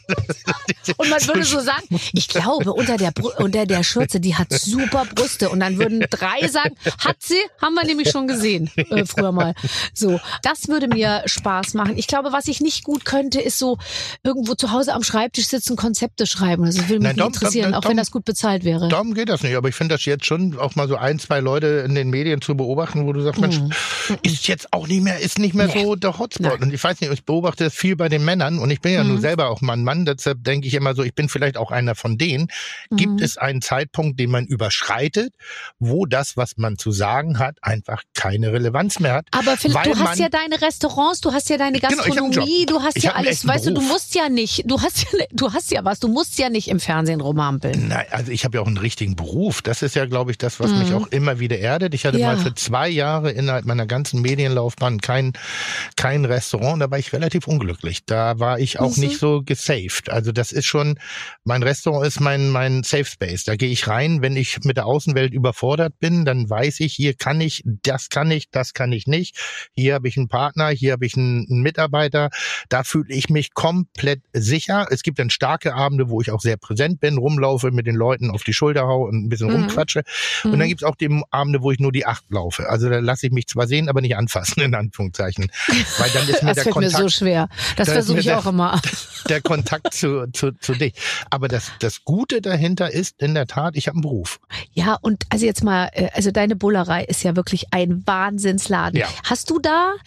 So. Und man würde so sagen, ich glaube, unter der Schürze, die hat super Brüste. Und dann würden 3 sagen, hat sie? Haben wir nämlich schon gesehen, früher mal. So, das würde mir Spaß machen. Ich glaube, was ich nicht gut könnte, ist so irgendwo zu Hause am Schreibtisch sitzen, Konzepte schreiben. Das würde mich nicht interessieren, auch wenn das gut bezahlt wäre. Darum geht das nicht. Aber ich finde das jetzt schon auch mal so 1, 2 Leute in den Medien zu beobachten, wo du sagst, Mensch, ist jetzt auch nicht mehr so der Hotspot. Nein. Und ich weiß nicht, ich beobachte das viel bei den Männern und ich bin ja nun selber auch mal ein Mann, deshalb denke ich immer so, ich bin vielleicht auch einer von denen. Gibt es einen Zeitpunkt, den man überschreitet, wo das, was man zu sagen hat, einfach keine Relevanz mehr hat? Aber Philipp, du hast ja deine Restaurants, du hast ja deine Gastronomie, du hast ja alles, weißt du, du musst ja nicht, du hast ja was, du musst ja nicht im Fernsehen rumhampeln. Nein, also ich habe ja auch einen richtigen Beruf. Das ist ja, glaube ich, das, was mich auch immer wieder erdet. Ich hatte mal für 2 Jahre innerhalb meiner ganzen Medienlaufbahn kein Restaurant, da war ich relativ unglücklich. Da war ich auch nicht so gesaved. Also das ist schon, mein Restaurant ist mein Safe Space. Da gehe ich rein, wenn ich mit der Außenwelt überfordert bin, dann weiß ich, hier kann ich, das kann ich nicht. Hier habe ich einen Partner, hier habe ich einen Mitarbeiter. Da fühle ich mich komplett sicher. Es gibt dann starke Abende, wo ich auch sehr präsent bin, rumlaufe, mit den Leuten auf die Schulter hau und ein bisschen rumquatsche. Und dann gibt es auch die Abende, wo ich nur die 8 laufe. Also da lasse ich mich zwar sehen, aber nicht anfassen, in Anführungszeichen. Weil dann ist mir das fällt mir so schwer. Das versuche ich auch immer. Der Kontakt zu dich. Aber das Gute dahinter ist in der Tat, ich habe einen Beruf. Ja, und also jetzt mal, also deine Bullerei ist ja wirklich ein Wahnsinnsladen. Ja. Hast du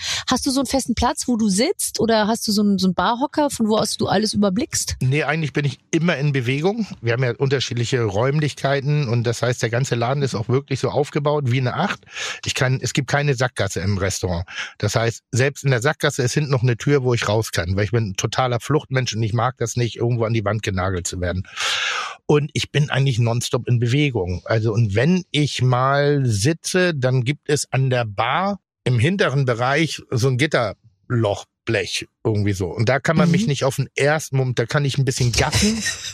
so einen festen Platz, wo du sitzt oder hast du so einen Barhocker, von wo aus du alles überblickst? Nee, eigentlich bin ich immer in Bewegung. Wir haben ja unterschiedliche Räumlichkeiten und das heißt, der ganze Laden ist auch wirklich so aufgebaut wie eine 8. Es gibt keine Sackgasse im Restaurant. Das heißt, selbst in der Sackgasse ist hinten noch eine Tür, wo ich raus kann, weil ich bin ein totaler Fluchtmensch und ich mag das nicht, irgendwo an die Wand genagelt zu werden. Und ich bin eigentlich nonstop in Bewegung. Also, und wenn ich mal sitze, dann gibt es an der Bar im hinteren Bereich so ein Gitterlochblech irgendwie so. Und da kann man mich nicht auf den ersten Moment, da kann ich ein bisschen gaffen.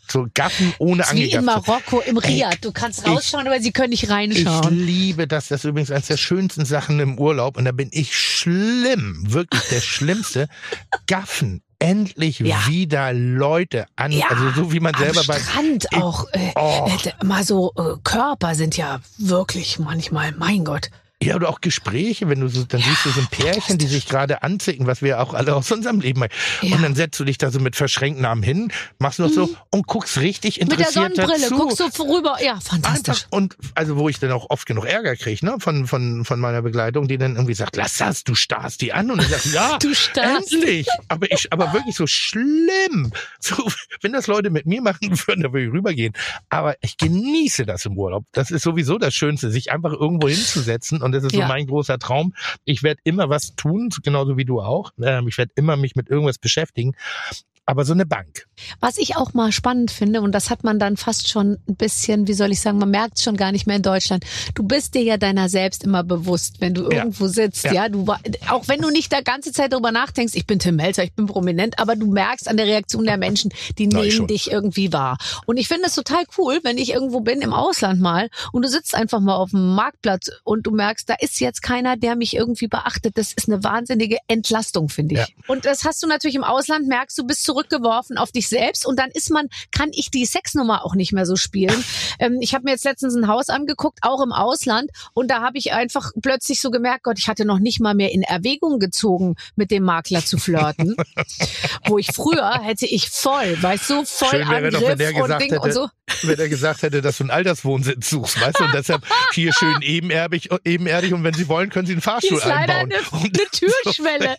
So Gaffen ohne Angegafft. Wie in Marokko, im Riad. Du kannst rausschauen, aber sie können nicht reinschauen. Ich liebe das. Das ist übrigens eines der schönsten Sachen im Urlaub. Und da bin ich schlimm. Wirklich der Schlimmste. Gaffen. Endlich wieder Leute an, also so wie man selber bei Strand auch mal so Körper sind ja wirklich manchmal, mein Gott. Ja, oder auch Gespräche, wenn du so, dann siehst du so ein Pärchen, die sich gerade anzicken, was wir auch alle aus unserem Leben haben. Ja. Und dann setzt du dich da so mit verschränkten Armen hin, machst noch so und guckst richtig interessiert dazu. Mit der Sonnenbrille, guckst du vorüber. Ja, fantastisch. Einfach, und also wo ich dann auch oft genug Ärger kriege, ne, von meiner Begleitung, die dann irgendwie sagt, lass das, du starrst die an. Und ich sag, ja, du starrst. Endlich. Aber wirklich so schlimm. So, wenn das Leute mit mir machen würden, dann würde ich rübergehen. Aber ich genieße das im Urlaub. Das ist sowieso das Schönste, sich einfach irgendwo hinzusetzen. Und das ist so mein großer Traum. Ich werde immer was tun, genauso wie du auch. Ich werde immer mich mit irgendwas beschäftigen. Aber so eine Bank. Was ich auch mal spannend finde, und das hat man dann fast schon ein bisschen, wie soll ich sagen, man merkt es schon gar nicht mehr in Deutschland. Du bist dir ja deiner selbst immer bewusst, wenn du irgendwo sitzt. Ja, du auch wenn du nicht die ganze Zeit darüber nachdenkst, ich bin Tim Melzer, ich bin prominent, aber du merkst an der Reaktion der Menschen, die nehmen dich irgendwie wahr. Und ich finde es total cool, wenn ich irgendwo bin im Ausland mal und du sitzt einfach mal auf dem Marktplatz und du merkst, da ist jetzt keiner, der mich irgendwie beachtet. Das ist eine wahnsinnige Entlastung, finde ich. Ja. Und das hast du natürlich im Ausland, merkst du, bist zurückgeworfen auf dich selbst und dann kann ich die Sexnummer auch nicht mehr so spielen. Ich habe mir jetzt letztens ein Haus angeguckt, auch im Ausland, und da habe ich einfach plötzlich so gemerkt, Gott, ich hatte noch nicht mal mehr in Erwägung gezogen, mit dem Makler zu flirten. Wo ich früher hätte ich voll Angriff und Ding hätte, und so. Wenn er gesagt hätte, dass du einen Alterswohnsitz suchst, weißt du, und deshalb hier schön ebenerdig und wenn sie wollen, können sie einen Fahrstuhl einbauen. Eine Türschwelle.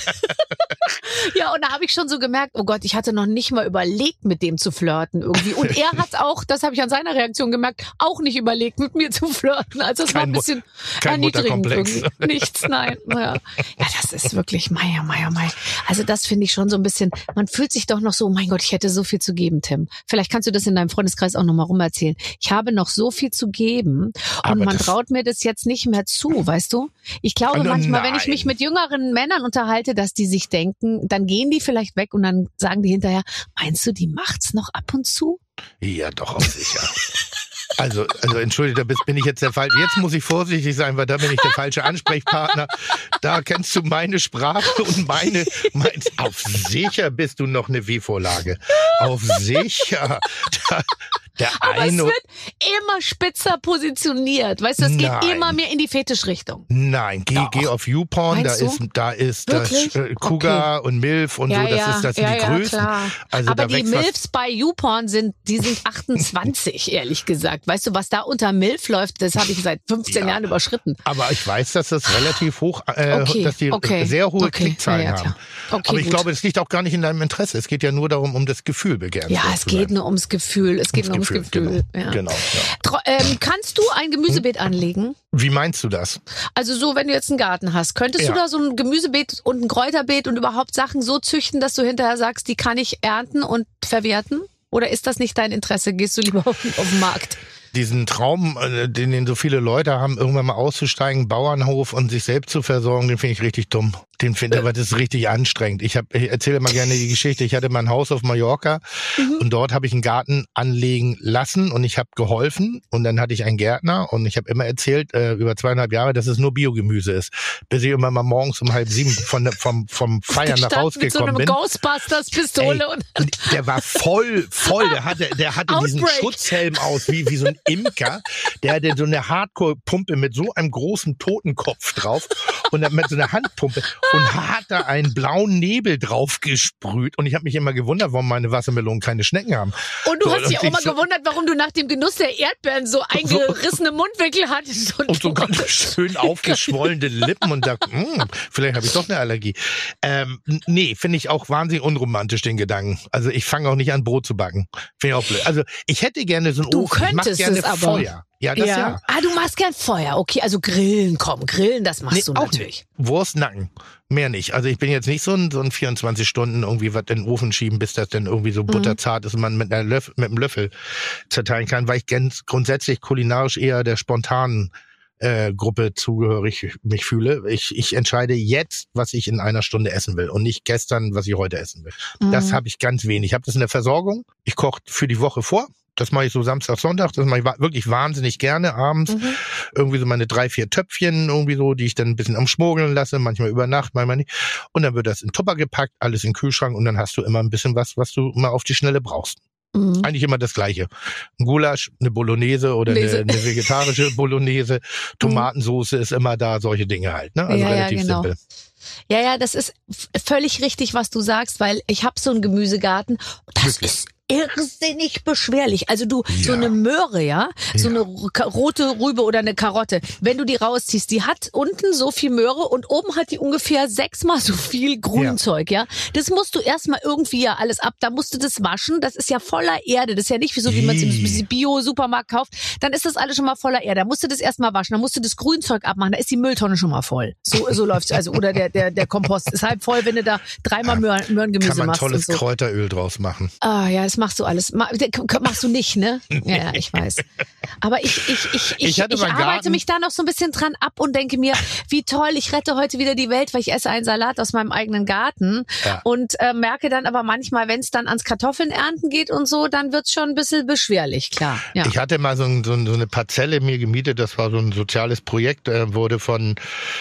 Ja, und da habe ich schon so gemerkt, oh Gott, ich hatte noch nicht mal überlegt, mit dem zu flirten irgendwie. Und er hat auch, das habe ich an seiner Reaktion gemerkt, auch nicht überlegt, mit mir zu flirten. Also es war ein bisschen erniedrigend irgendwie. Nichts, nein. Ja, das ist wirklich, mei. Also das finde ich schon so ein bisschen, man fühlt sich doch noch so, mein Gott, ich hätte so viel zu geben, Tim. Vielleicht kannst du das in deinem Freundeskreis auch nochmal rumerzählen. Ich habe noch so viel zu geben und man traut mir das jetzt nicht mehr zu, weißt du? Ich glaube manchmal, wenn ich mich mit jüngeren Männern unterhalte, dass die sich denken, dann gehen die vielleicht weg und dann sagen die hinterher, meinst du, die macht's noch ab und zu? Ja, doch, auch sicher. Also entschuldige, da bin ich jetzt der falsche. Jetzt muss ich vorsichtig sein, weil da bin ich der falsche Ansprechpartner. Da kennst du meine Sprache und meinst, auf sicher bist du noch eine W-Vorlage. Auf sicher. Aber es wird immer spitzer positioniert. Weißt du, es geht immer mehr in die Fetischrichtung. Nein, geh auf YouPorn, da ist das Cougar und Milf und so, das sind die größten. Klar. Also aber die Milfs bei YouPorn sind 28, ehrlich gesagt. Weißt du, was da unter Milf läuft, das habe ich seit 15 Jahren überschritten. Aber ich weiß, dass das relativ hoch, dass die sehr hohe Klickzahlen haben. Okay, aber ich glaube, es liegt auch gar nicht in deinem Interesse. Es geht ja nur darum, um das Gefühl begehren. Ja, es geht nur ums Gefühl. Es geht nur ums Gefühl. Genau. Kannst du ein Gemüsebeet anlegen? Wie meinst du das? Also so, wenn du jetzt einen Garten hast, könntest du da so ein Gemüsebeet und ein Kräuterbeet und überhaupt Sachen so züchten, dass du hinterher sagst, die kann ich ernten und verwerten? Oder ist das nicht dein Interesse? Gehst du lieber auf den Markt? Diesen Traum, den so viele Leute haben, irgendwann mal auszusteigen, Bauernhof und sich selbst zu versorgen, den finde ich richtig dumm. Aber das ist richtig anstrengend. Ich erzähle mal gerne die Geschichte. Ich hatte mein Haus auf Mallorca und dort habe ich einen Garten anlegen lassen und ich habe geholfen und dann hatte ich einen Gärtner und ich habe immer erzählt, über 2,5 Jahre, dass es nur Biogemüse ist. Bis ich immer mal morgens um 6:30 vom Feiern nach Hause gekommen bin. Mit so einem Ghostbusters-Pistole. Der war voll. Der hatte diesen Schutzhelm aus, wie so ein Imker. Der hatte so eine Hardcore-Pumpe mit so einem großen Totenkopf drauf und dann mit so einer Handpumpe und hat da einen blauen Nebel drauf gesprüht. Und ich habe mich immer gewundert, warum meine Wassermelonen keine Schnecken haben. Und du hast dich auch mal gewundert, warum du nach dem Genuss der Erdbeeren so eingerissene Mundwinkel hattest. Und so ganz schön aufgeschwollene Lippen und dachte, vielleicht habe ich doch eine Allergie. Nee, finde ich auch wahnsinnig unromantisch, den Gedanken. Also ich fange auch nicht an, Brot zu backen. Finde ich auch blöd. Also ich hätte gerne so einen Ofen. Ich mache gerne Feuer. Ja, das ja. Du machst gern Feuer. Okay, also Grillen, das machst du natürlich. Wurstnacken, mehr nicht. Also ich bin jetzt nicht so ein 24 Stunden irgendwie was in den Ofen schieben, bis das dann irgendwie so butterzart ist und man mit einem Löffel zerteilen kann, weil ich grundsätzlich kulinarisch eher der spontanen Gruppe zugehörig mich fühle. Ich entscheide jetzt, was ich in einer Stunde essen will und nicht gestern, was ich heute essen will. Das habe ich ganz wenig. Ich habe das in der Versorgung. Ich koche für die Woche vor. Das mache ich so Samstag, Sonntag. Das mache ich wirklich wahnsinnig gerne abends. Irgendwie so meine 3-4 Töpfchen irgendwie so, die ich dann ein bisschen umschmuggeln lasse. Manchmal über Nacht, manchmal nicht. Und dann wird das in Tupper gepackt, alles in den Kühlschrank und dann hast du immer ein bisschen was du mal auf die Schnelle brauchst. Eigentlich immer das Gleiche. Ein Gulasch, eine Bolognese oder eine vegetarische Bolognese. Tomatensoße ist immer da, solche Dinge halt. Ne? Also relativ simpel. Ja, das ist völlig richtig, was du sagst, weil ich habe so einen Gemüsegarten. Das ist irrsinnig beschwerlich. Also so eine Möhre, so eine rote Rübe oder eine Karotte, wenn du die rausziehst, die hat unten so viel Möhre und oben hat die ungefähr 6-mal so viel Grünzeug, Das musst du erstmal irgendwie alles ab, da musst du das waschen, das ist ja voller Erde, das ist ja nicht so, wie man es im Bio-Supermarkt kauft, dann ist das alles schon mal voller Erde, da musst du das erstmal waschen, dann musst du das Grünzeug abmachen, da ist die Mülltonne schon mal voll. So läuft's, also, oder der Kompost ist halb voll, wenn du da 3-mal Möhrengemüse machst. Kann man tolles Kräuteröl draus machen. Ah, ja, das machst du alles. Machst du nicht, ne? Ja, ich weiß. Aber ich arbeite mich da noch so ein bisschen dran ab und denke mir, wie toll, ich rette heute wieder die Welt, weil ich esse einen Salat aus meinem eigenen Garten und merke dann aber manchmal, wenn es dann ans Kartoffeln ernten geht und so, dann wird's schon ein bisschen beschwerlich, klar. Ja. Ich hatte mal so eine Parzelle mir gemietet, das war so ein soziales Projekt, wurde von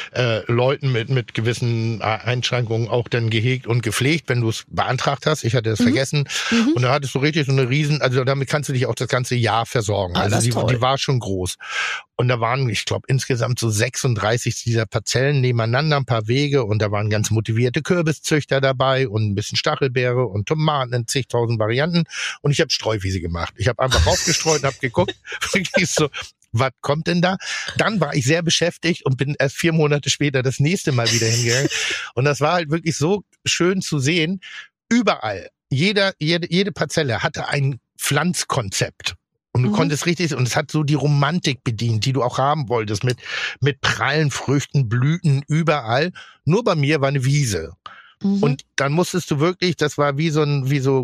Leuten mit gewissen Einschränkungen auch dann gehegt und gepflegt, wenn du es beantragt hast. Ich hatte es vergessen. Und da hattest du richtig so eine riesen, also damit kannst du dich auch das ganze Jahr versorgen. Also die war schon groß. Und da waren, ich glaube, insgesamt so 36 dieser Parzellen nebeneinander, ein paar Wege und da waren ganz motivierte Kürbiszüchter dabei und ein bisschen Stachelbeere und Tomaten in zigtausend Varianten und ich habe Streuwiese gemacht. Ich habe einfach raufgestreut und habe geguckt, wirklich so, was kommt denn da? Dann war ich sehr beschäftigt und bin erst 4 Monate später das nächste Mal wieder hingegangen und das war halt wirklich so schön zu sehen, überall. Jede Parzelle hatte ein Pflanzkonzept. Und du konntest richtig, und es hat so die Romantik bedient, die du auch haben wolltest, mit prallen Früchten, Blüten überall. Nur bei mir war eine Wiese. Und dann musstest du wirklich, das war wie so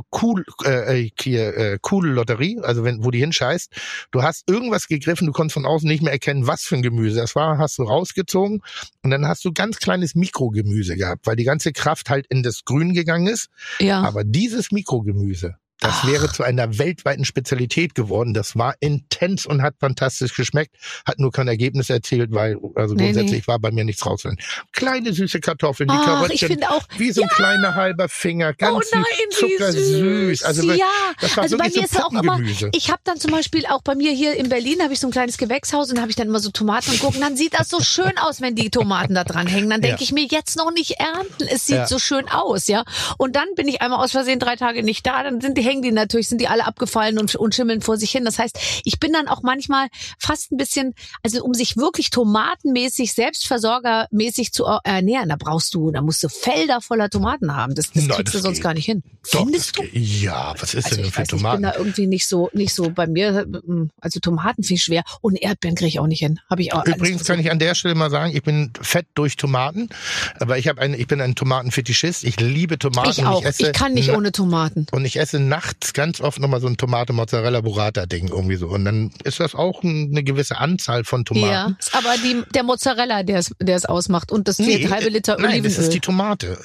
Kudellotterie, also wo die hinscheißt. Du hast irgendwas gegriffen, du konntest von außen nicht mehr erkennen, was für ein Gemüse das war, hast du rausgezogen und dann hast du ganz kleines Mikrogemüse gehabt, weil die ganze Kraft halt in das Grün gegangen ist. Ja. Aber dieses Mikrogemüse, das wäre zu einer weltweiten Spezialität geworden. Das war intens und hat fantastisch geschmeckt. Hat nur kein Ergebnis erzielt, weil grundsätzlich war bei mir nichts raus. Kleine süße Kartoffeln, die Karottchen, wie so ein kleiner halber Finger, ganz zuckersüß. Also das war wirklich so Puppengemüse. Ich habe dann zum Beispiel auch bei mir hier in Berlin, habe ich so ein kleines Gewächshaus und habe ich dann immer so Tomaten und Gurken. Dann sieht das so schön aus, wenn die Tomaten da dran hängen. Dann denke ich mir, jetzt noch nicht ernten. Es sieht so schön aus, Und dann bin ich einmal aus Versehen 3 Tage nicht da. Dann sind die alle abgefallen und schimmeln vor sich hin. Das heißt, ich bin dann auch manchmal fast ein bisschen, also um sich wirklich tomatenmäßig, selbstversorgermäßig zu ernähren, da musst du Felder voller Tomaten haben. Das kriegst du sonst gar nicht hin. Findest du? Ja, was ist denn für Tomaten? Ich bin da irgendwie nicht so bei mir, also Tomaten viel schwer und Erdbeeren kriege ich auch nicht hin. Übrigens kann ich an der Stelle mal sagen, ich bin fett durch Tomaten, aber ich bin ein Tomatenfetischist. Ich liebe Tomaten. Ich auch. Ich kann nicht ohne Tomaten. Und ich esse nachts ganz oft nochmal so ein Tomate-Mozzarella-Burrata-Ding irgendwie so. Und dann ist das auch eine gewisse Anzahl von Tomaten. Ja, aber der Mozzarella, der es ausmacht und das halbe Liter Olivenöl. Nein, es ist die Tomate.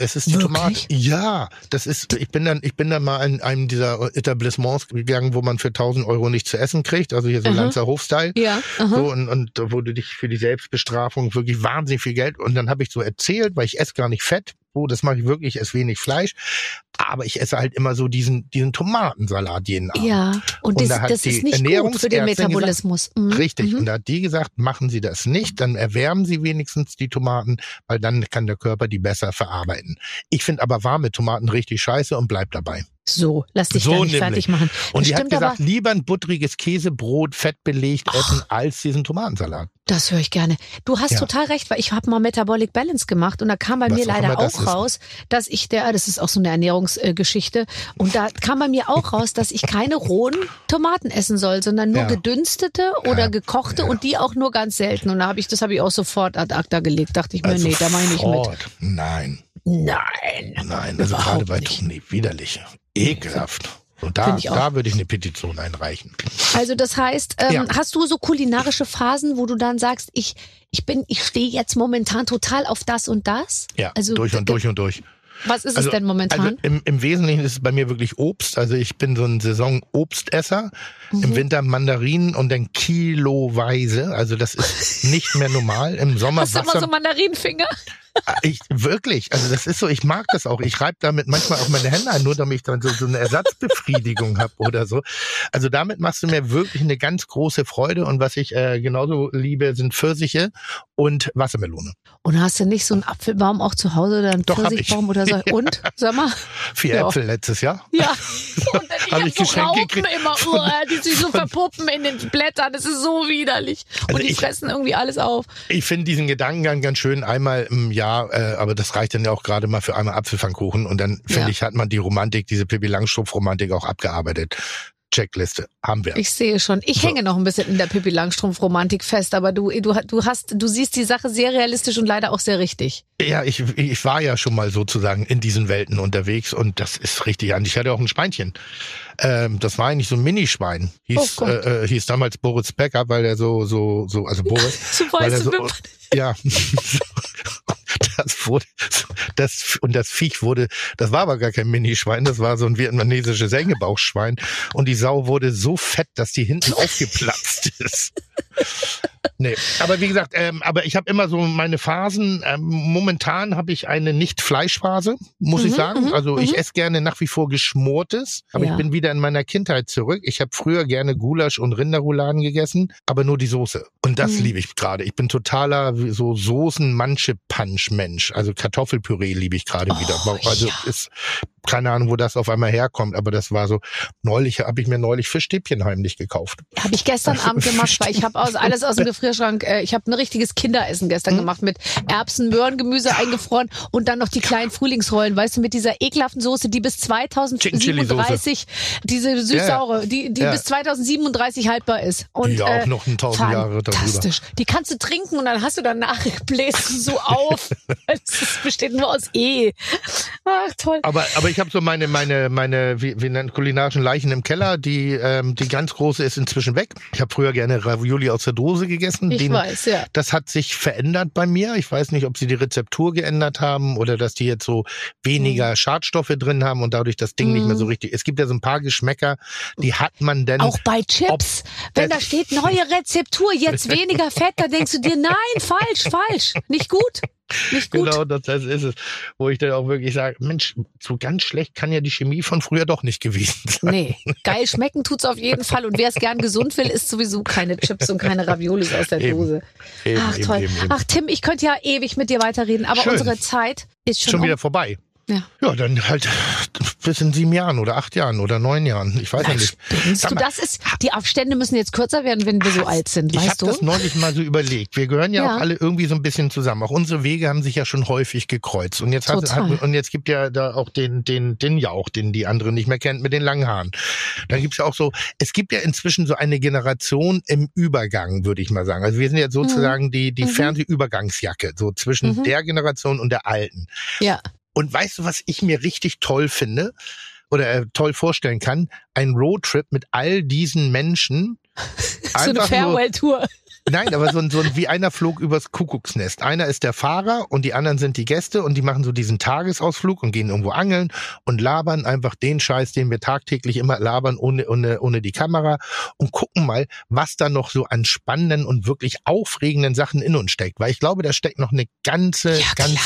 Ja, ich bin dann mal in einem dieser Etablissements gegangen, wo man für 1.000 Euro nichts zu essen kriegt. Also hier so Lanzer Hof-Style. Ja. So, und wo du dich für die Selbstbestrafung wirklich wahnsinnig viel Geld. Und dann habe ich so erzählt, weil ich esse gar nicht Fett. Das mache ich wirklich, ich esse wenig Fleisch, aber ich esse halt immer so diesen Tomatensalat jeden Abend. Ja, und das ist nicht gut für den Metabolismus. Gesagt, richtig, und da hat die gesagt, machen Sie das nicht, dann erwärmen Sie wenigstens die Tomaten, weil dann kann der Körper die besser verarbeiten. Ich finde aber warme Tomaten richtig scheiße und bleib dabei. So, lass dich da nicht fertig machen. Und die hat gesagt, lieber ein buttriges Käsebrot, fettbelegt essen, als diesen Tomatensalat. Das höre ich gerne. Du hast total recht, weil ich habe mal Metabolic Balance gemacht und da kam bei mir leider auch raus, dass das ist auch so eine Ernährungsgeschichte, und da kam bei mir auch raus, dass ich keine rohen Tomaten essen soll, sondern nur gedünstete oder gekochte und die auch nur ganz selten. Und das habe ich auch sofort ad acta gelegt. Dachte ich mir, nee, da mache ich nicht mit. Nein, also gerade bei Toni, widerlich. Ekelhaft. Und da würde ich eine Petition einreichen. Also das heißt, hast du so kulinarische Phasen, wo du dann sagst, ich stehe jetzt momentan total auf das und das? Ja, also, durch. Was ist es denn momentan? Also im Wesentlichen ist es bei mir wirklich Obst. Also ich bin so ein Saison-Obstesser. Im Winter Mandarinen und dann kiloweise. Also das ist nicht mehr normal. Im Sommer Hast du immer so Mandarinenfinger? Wirklich, also das ist so, ich mag das auch. Ich reibe damit manchmal auch meine Hände ein, nur damit ich dann so eine Ersatzbefriedigung habe oder so. Also damit machst du mir wirklich eine ganz große Freude. Und was ich genauso liebe, sind Pfirsiche und Wassermelone. Und hast du nicht so einen Apfelbaum auch zu Hause oder einen Pfirsichbaum oder so? Und, sag mal? 4 Äpfel letztes Jahr. Ja. Und dann habe ich Geschenke Raupen gekriegt. Immer, die sich so verpuppen in den Blättern. Das ist so widerlich. Und Also die fressen irgendwie alles auf. Ich finde diesen Gedankengang ganz schön, einmal im Jahr, aber das reicht dann ja auch gerade mal für einmal Apfelpfannkuchen. Und dann, finde ich, hat man die Romantik, diese Pippi Langstrumpf-Romantik auch abgearbeitet. Checkliste haben wir. Ich sehe schon. Ich hänge noch ein bisschen in der Pippi Langstrumpf-Romantik fest, aber du siehst die Sache sehr realistisch und leider auch sehr richtig. Ja, ich war ja schon mal sozusagen in diesen Welten unterwegs und das ist richtig. Ich hatte auch ein Schweinchen. Das war eigentlich so ein Minischwein. Hieß damals Boris Becker, weil er so, also Boris. So weiße Wimpern. Ja. Das Viech wurde, das war aber gar kein Minischwein, das war so ein vietnamesisches Engebauchschwein und die Sau wurde so fett, dass die hinten aufgeplatzt ist. Nee, aber wie gesagt, aber ich habe immer so meine Phasen. Momentan habe ich eine Nicht-Fleischphase, muss ich sagen. Also ich esse gerne nach wie vor Geschmortes, aber ich bin wieder in meiner Kindheit zurück. Ich habe früher gerne Gulasch und Rinderrouladen gegessen, aber nur die Soße. Und das liebe ich gerade. Ich bin totaler so Soßen-Manche-Punch-Mensch. Also Kartoffelpüree liebe ich gerade wieder. Also ist keine Ahnung, wo das auf einmal herkommt, aber das war so, habe ich mir neulich Fischstäbchen heimlich gekauft. Habe ich gestern Abend gemacht, weil ich habe alles aus dem Gefrierschrank, ich habe ein richtiges Kinderessen gestern gemacht mit Erbsen, Möhren, Gemüse eingefroren und dann noch die kleinen Frühlingsrollen, weißt du, mit dieser ekelhaften Soße, die bis 2037, diese süß-saure, die bis 2037 haltbar ist. Und, auch noch 1000 Jahre darüber. Fantastisch. Die kannst du trinken und dann hast du danach, bläst du so auf. Es besteht nur aus Ach, toll. Aber ich habe so meine wie nennt kulinarischen Leichen im Keller, die ganz große ist inzwischen weg. Ich habe früher gerne Ravioli aus der Dose gegessen. Ich weiß, ja. Das hat sich verändert bei mir. Ich weiß nicht, ob sie die Rezeptur geändert haben oder dass die jetzt so weniger Schadstoffe drin haben und dadurch das Ding nicht mehr so richtig. Es gibt ja so ein paar Geschmäcker, die hat man denn. Auch bei Chips. Wenn da steht neue Rezeptur, jetzt weniger Fett, da denkst du dir, nein, falsch, nicht gut. Nicht gut. Genau, das ist es, wo ich dann auch wirklich sage, Mensch, so ganz schlecht kann ja die Chemie von früher doch nicht gewesen sein. Nee, geil schmecken tut's auf jeden Fall und wer es gern gesund will, isst sowieso keine Chips und keine Raviolis aus der Dose. Ach toll. Ach Tim, ich könnte ja ewig mit dir weiterreden, aber unsere Zeit ist schon wieder vorbei. Ja, dann halt bis in 7 Jahren oder 8 Jahren oder 9 Jahren. Ich weiß ja nicht. Die Abstände müssen jetzt kürzer werden, wenn wir so alt sind, weißt du? Ich habe das neulich mal so überlegt. Wir gehören ja auch alle irgendwie so ein bisschen zusammen. Auch unsere Wege haben sich ja schon häufig gekreuzt. Und jetzt jetzt gibt ja da auch den Jauch, den die andere nicht mehr kennt, mit den langen Haaren. Dann gibt's ja auch so, es gibt ja inzwischen so eine Generation im Übergang, würde ich mal sagen. Also wir sind jetzt sozusagen die Fernsehübergangsjacke, so zwischen der Generation und der alten. Ja. Und weißt du, was ich mir richtig toll finde oder toll vorstellen kann? Ein Roadtrip mit all diesen Menschen. So eine Farewell-Tour. Nein, aber so wie einer flog übers Kuckucksnest. Einer ist der Fahrer und die anderen sind die Gäste und die machen so diesen Tagesausflug und gehen irgendwo angeln und labern einfach den Scheiß, den wir tagtäglich immer labern, ohne die Kamera und gucken mal, was da noch so an spannenden und wirklich aufregenden Sachen in uns steckt. Weil ich glaube, da steckt noch eine ganze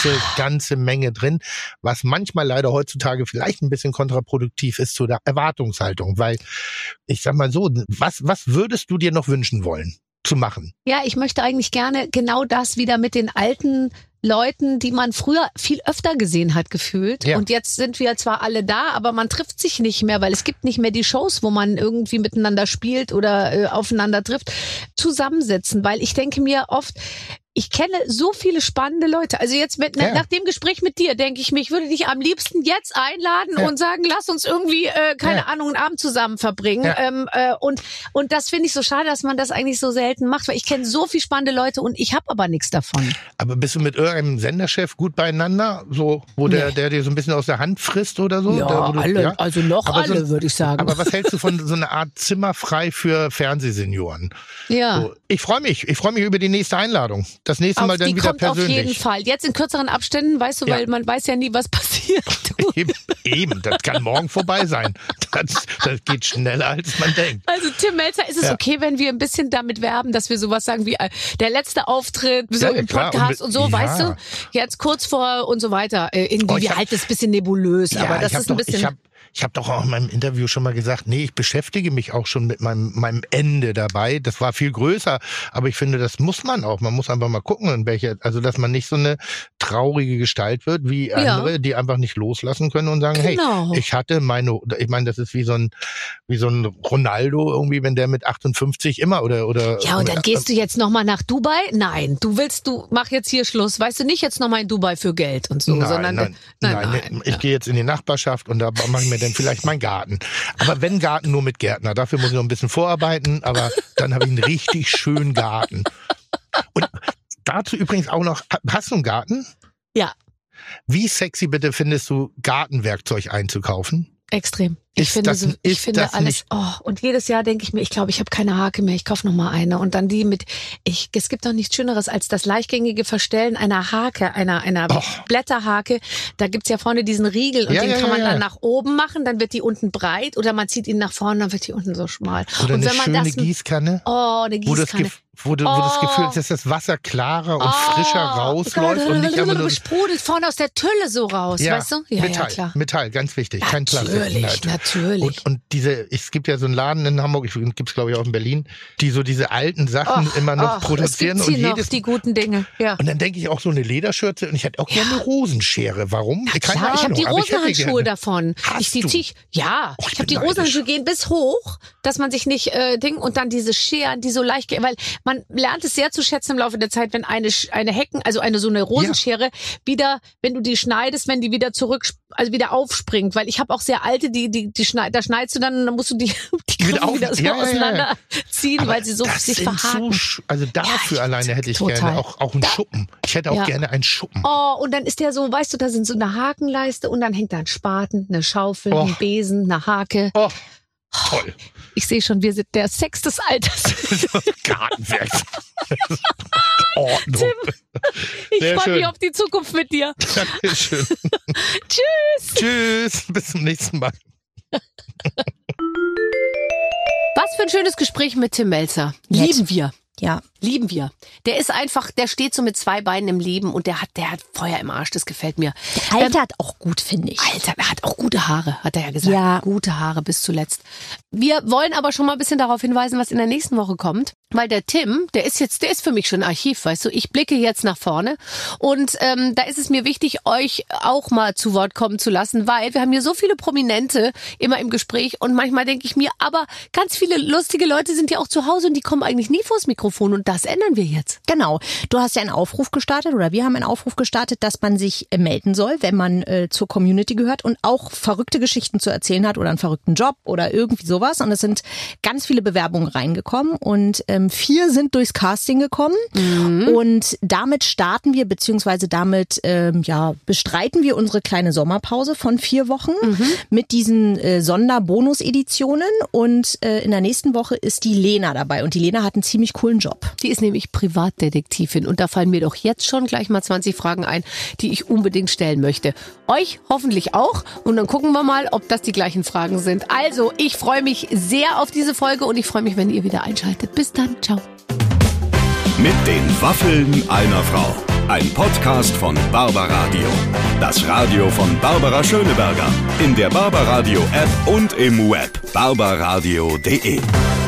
Menge drin, was manchmal leider heutzutage vielleicht ein bisschen kontraproduktiv ist zu der Erwartungshaltung. Weil, ich sag mal so, was würdest du dir noch wünschen wollen zu machen? Ja, ich möchte eigentlich gerne genau das wieder mit den alten Leuten, die man früher viel öfter gesehen hat, gefühlt. Ja. Und jetzt sind wir zwar alle da, aber man trifft sich nicht mehr, weil es gibt nicht mehr die Shows, wo man irgendwie miteinander spielt oder aufeinander trifft, zusammensitzen. Weil ich denke mir oft, ich kenne so viele spannende Leute. Also jetzt nach dem Gespräch mit dir denke ich mir, ich würde dich am liebsten jetzt einladen und sagen, lass uns irgendwie, keine Ahnung, einen Abend zusammen verbringen. Ja. Und das finde ich so schade, dass man das eigentlich so selten macht, weil ich kenne so viele spannende Leute und ich habe aber nichts davon. Aber bist du mit irgendeinem Senderchef gut beieinander? So, wo der dir so ein bisschen aus der Hand frisst oder so? Ja, alle, also noch aber alle, würde ich sagen. Aber was hältst du von so einer Art Zimmer frei für Fernsehsenioren? Ja. So, ich freue mich über die nächste Einladung. Das nächste Mal dann wieder persönlich. Auf jeden Fall. Jetzt in kürzeren Abständen, weißt du, weil man weiß ja nie, was passiert. Eben, das kann morgen vorbei sein. Das geht schneller, als man denkt. Also Tim Melzer, ist es okay, wenn wir ein bisschen damit werben, dass wir sowas sagen wie der letzte Auftritt so im Podcast und so, weißt du? Jetzt kurz vor und so weiter. Irgendwie, wir halten es ein bisschen nebulös, aber das ist ein bisschen... Ich habe doch auch in meinem Interview schon mal gesagt, ich beschäftige mich auch schon mit meinem Ende dabei. Das war viel größer, aber ich finde, das muss man auch. Man muss einfach mal gucken, also dass man nicht so eine traurige Gestalt wird wie andere, die einfach nicht loslassen können und sagen, hey, ich hatte ich meine, das ist wie so ein Ronaldo irgendwie, wenn der mit 58 immer oder. Ja, und dann gehst du jetzt nochmal nach Dubai? Nein, mach jetzt hier Schluss. Weißt du, nicht jetzt nochmal in Dubai für Geld und so, nein. Ich gehe jetzt in die Nachbarschaft und da mache ich mir dann vielleicht meinen Garten. Aber wenn Garten, nur mit Gärtner. Dafür muss ich noch ein bisschen vorarbeiten, aber dann habe ich einen richtig schönen Garten. Und dazu übrigens auch noch, hast du einen Garten? Ja. Wie sexy bitte findest du, Gartenwerkzeug einzukaufen? Extrem. Ich finde alles. Und jedes Jahr denke ich mir, ich glaube, ich habe keine Hake mehr. Ich kaufe noch mal eine und dann die mit. Es gibt doch nichts Schöneres als das leichtgängige Verstellen einer Hake, einer Blätterhake. Da gibt's ja vorne diesen Riegel und den kann man dann nach oben machen. Dann wird die unten breit oder man zieht ihn nach vorne, dann wird die unten so schmal. Oder und eine schöne Gießkanne. Eine Gießkanne. Wo du das Gefühl hast, dass das Wasser klarer und frischer rausläuft und nicht immer nur sprudelt vorne aus der Tülle so raus, weißt du? Ja, klar. Metall, ganz wichtig, kein Plastik. Natürlich. Und es gibt ja so einen Laden in Hamburg, gibt's glaube ich auch in Berlin, die so diese alten Sachen immer noch produzieren und jedes die guten Dinge. Ja. Und dann denke ich auch so eine Lederschürze und ich hätte auch gerne eine Rosenschere. Warum? Keine Ahnung. Ich habe die Rosenhandschuhe davon. Ich habe die Rosenhandschuhe gehen bis hoch, dass man sich nicht und dann diese Scheren, die so leicht gehen, weil man lernt es sehr zu schätzen im Laufe der Zeit, wenn eine so eine Rosenschere wieder, wenn du die schneidest, wenn die wieder wieder aufspringt, weil ich habe auch sehr alte, da schneidest du dann musst du die wieder so auseinanderziehen, weil sie so sich verhaken. Also dafür alleine hätte ich gerne auch einen Schuppen. Ich hätte auch gerne einen Schuppen. Und dann ist der so, weißt du, da sind so eine Hakenleiste und dann hängt da ein Spaten, eine Schaufel, ein Besen, eine Hake. Toll. Ich sehe schon, wir sind der Sex des Alters. Gartenwerk. Ordnung. Tim, ich freue mich auf die Zukunft mit dir. Dankeschön. Tschüss. Tschüss. Bis zum nächsten Mal. Was für ein schönes Gespräch mit Tim Melzer. Lieben wir. Ja. Lieben wir. Der ist einfach, der steht so mit zwei Beinen im Leben und der hat Feuer im Arsch, das gefällt mir. Der altert auch gut, finde ich. Alter, er hat auch gute Haare, hat er ja gesagt. Ja. Gute Haare bis zuletzt. Wir wollen aber schon mal ein bisschen darauf hinweisen, was in der nächsten Woche kommt. Weil der Tim, der ist für mich schon Archiv, weißt du. Ich blicke jetzt nach vorne und da ist es mir wichtig, euch auch mal zu Wort kommen zu lassen, weil wir haben hier so viele Prominente immer im Gespräch und manchmal denke ich mir, aber ganz viele lustige Leute sind ja auch zu Hause und die kommen eigentlich nie vors Mikrofon und das ändern wir jetzt. Genau. Du hast ja einen Aufruf gestartet oder wir haben einen Aufruf gestartet, dass man sich melden soll, wenn man zur Community gehört und auch verrückte Geschichten zu erzählen hat oder einen verrückten Job oder irgendwie sowas. Und es sind ganz viele Bewerbungen reingekommen und 4 sind durchs Casting gekommen. Mhm. Und damit starten wir, beziehungsweise damit bestreiten wir unsere kleine Sommerpause von 4 Wochen mit diesen Sonderbonus-Editionen. Und in der nächsten Woche ist die Lena dabei. Und die Lena hat einen ziemlich coolen Job. Die ist nämlich Privatdetektivin und da fallen mir doch jetzt schon gleich mal 20 Fragen ein, die ich unbedingt stellen möchte. Euch hoffentlich auch und dann gucken wir mal, ob das die gleichen Fragen sind. Also, ich freue mich sehr auf diese Folge und ich freue mich, wenn ihr wieder einschaltet. Bis dann, ciao. Mit den Waffeln einer Frau. Ein Podcast von Barbaradio. Das Radio von Barbara Schöneberger. In der Barbaradio App und im Web barbaradio.de.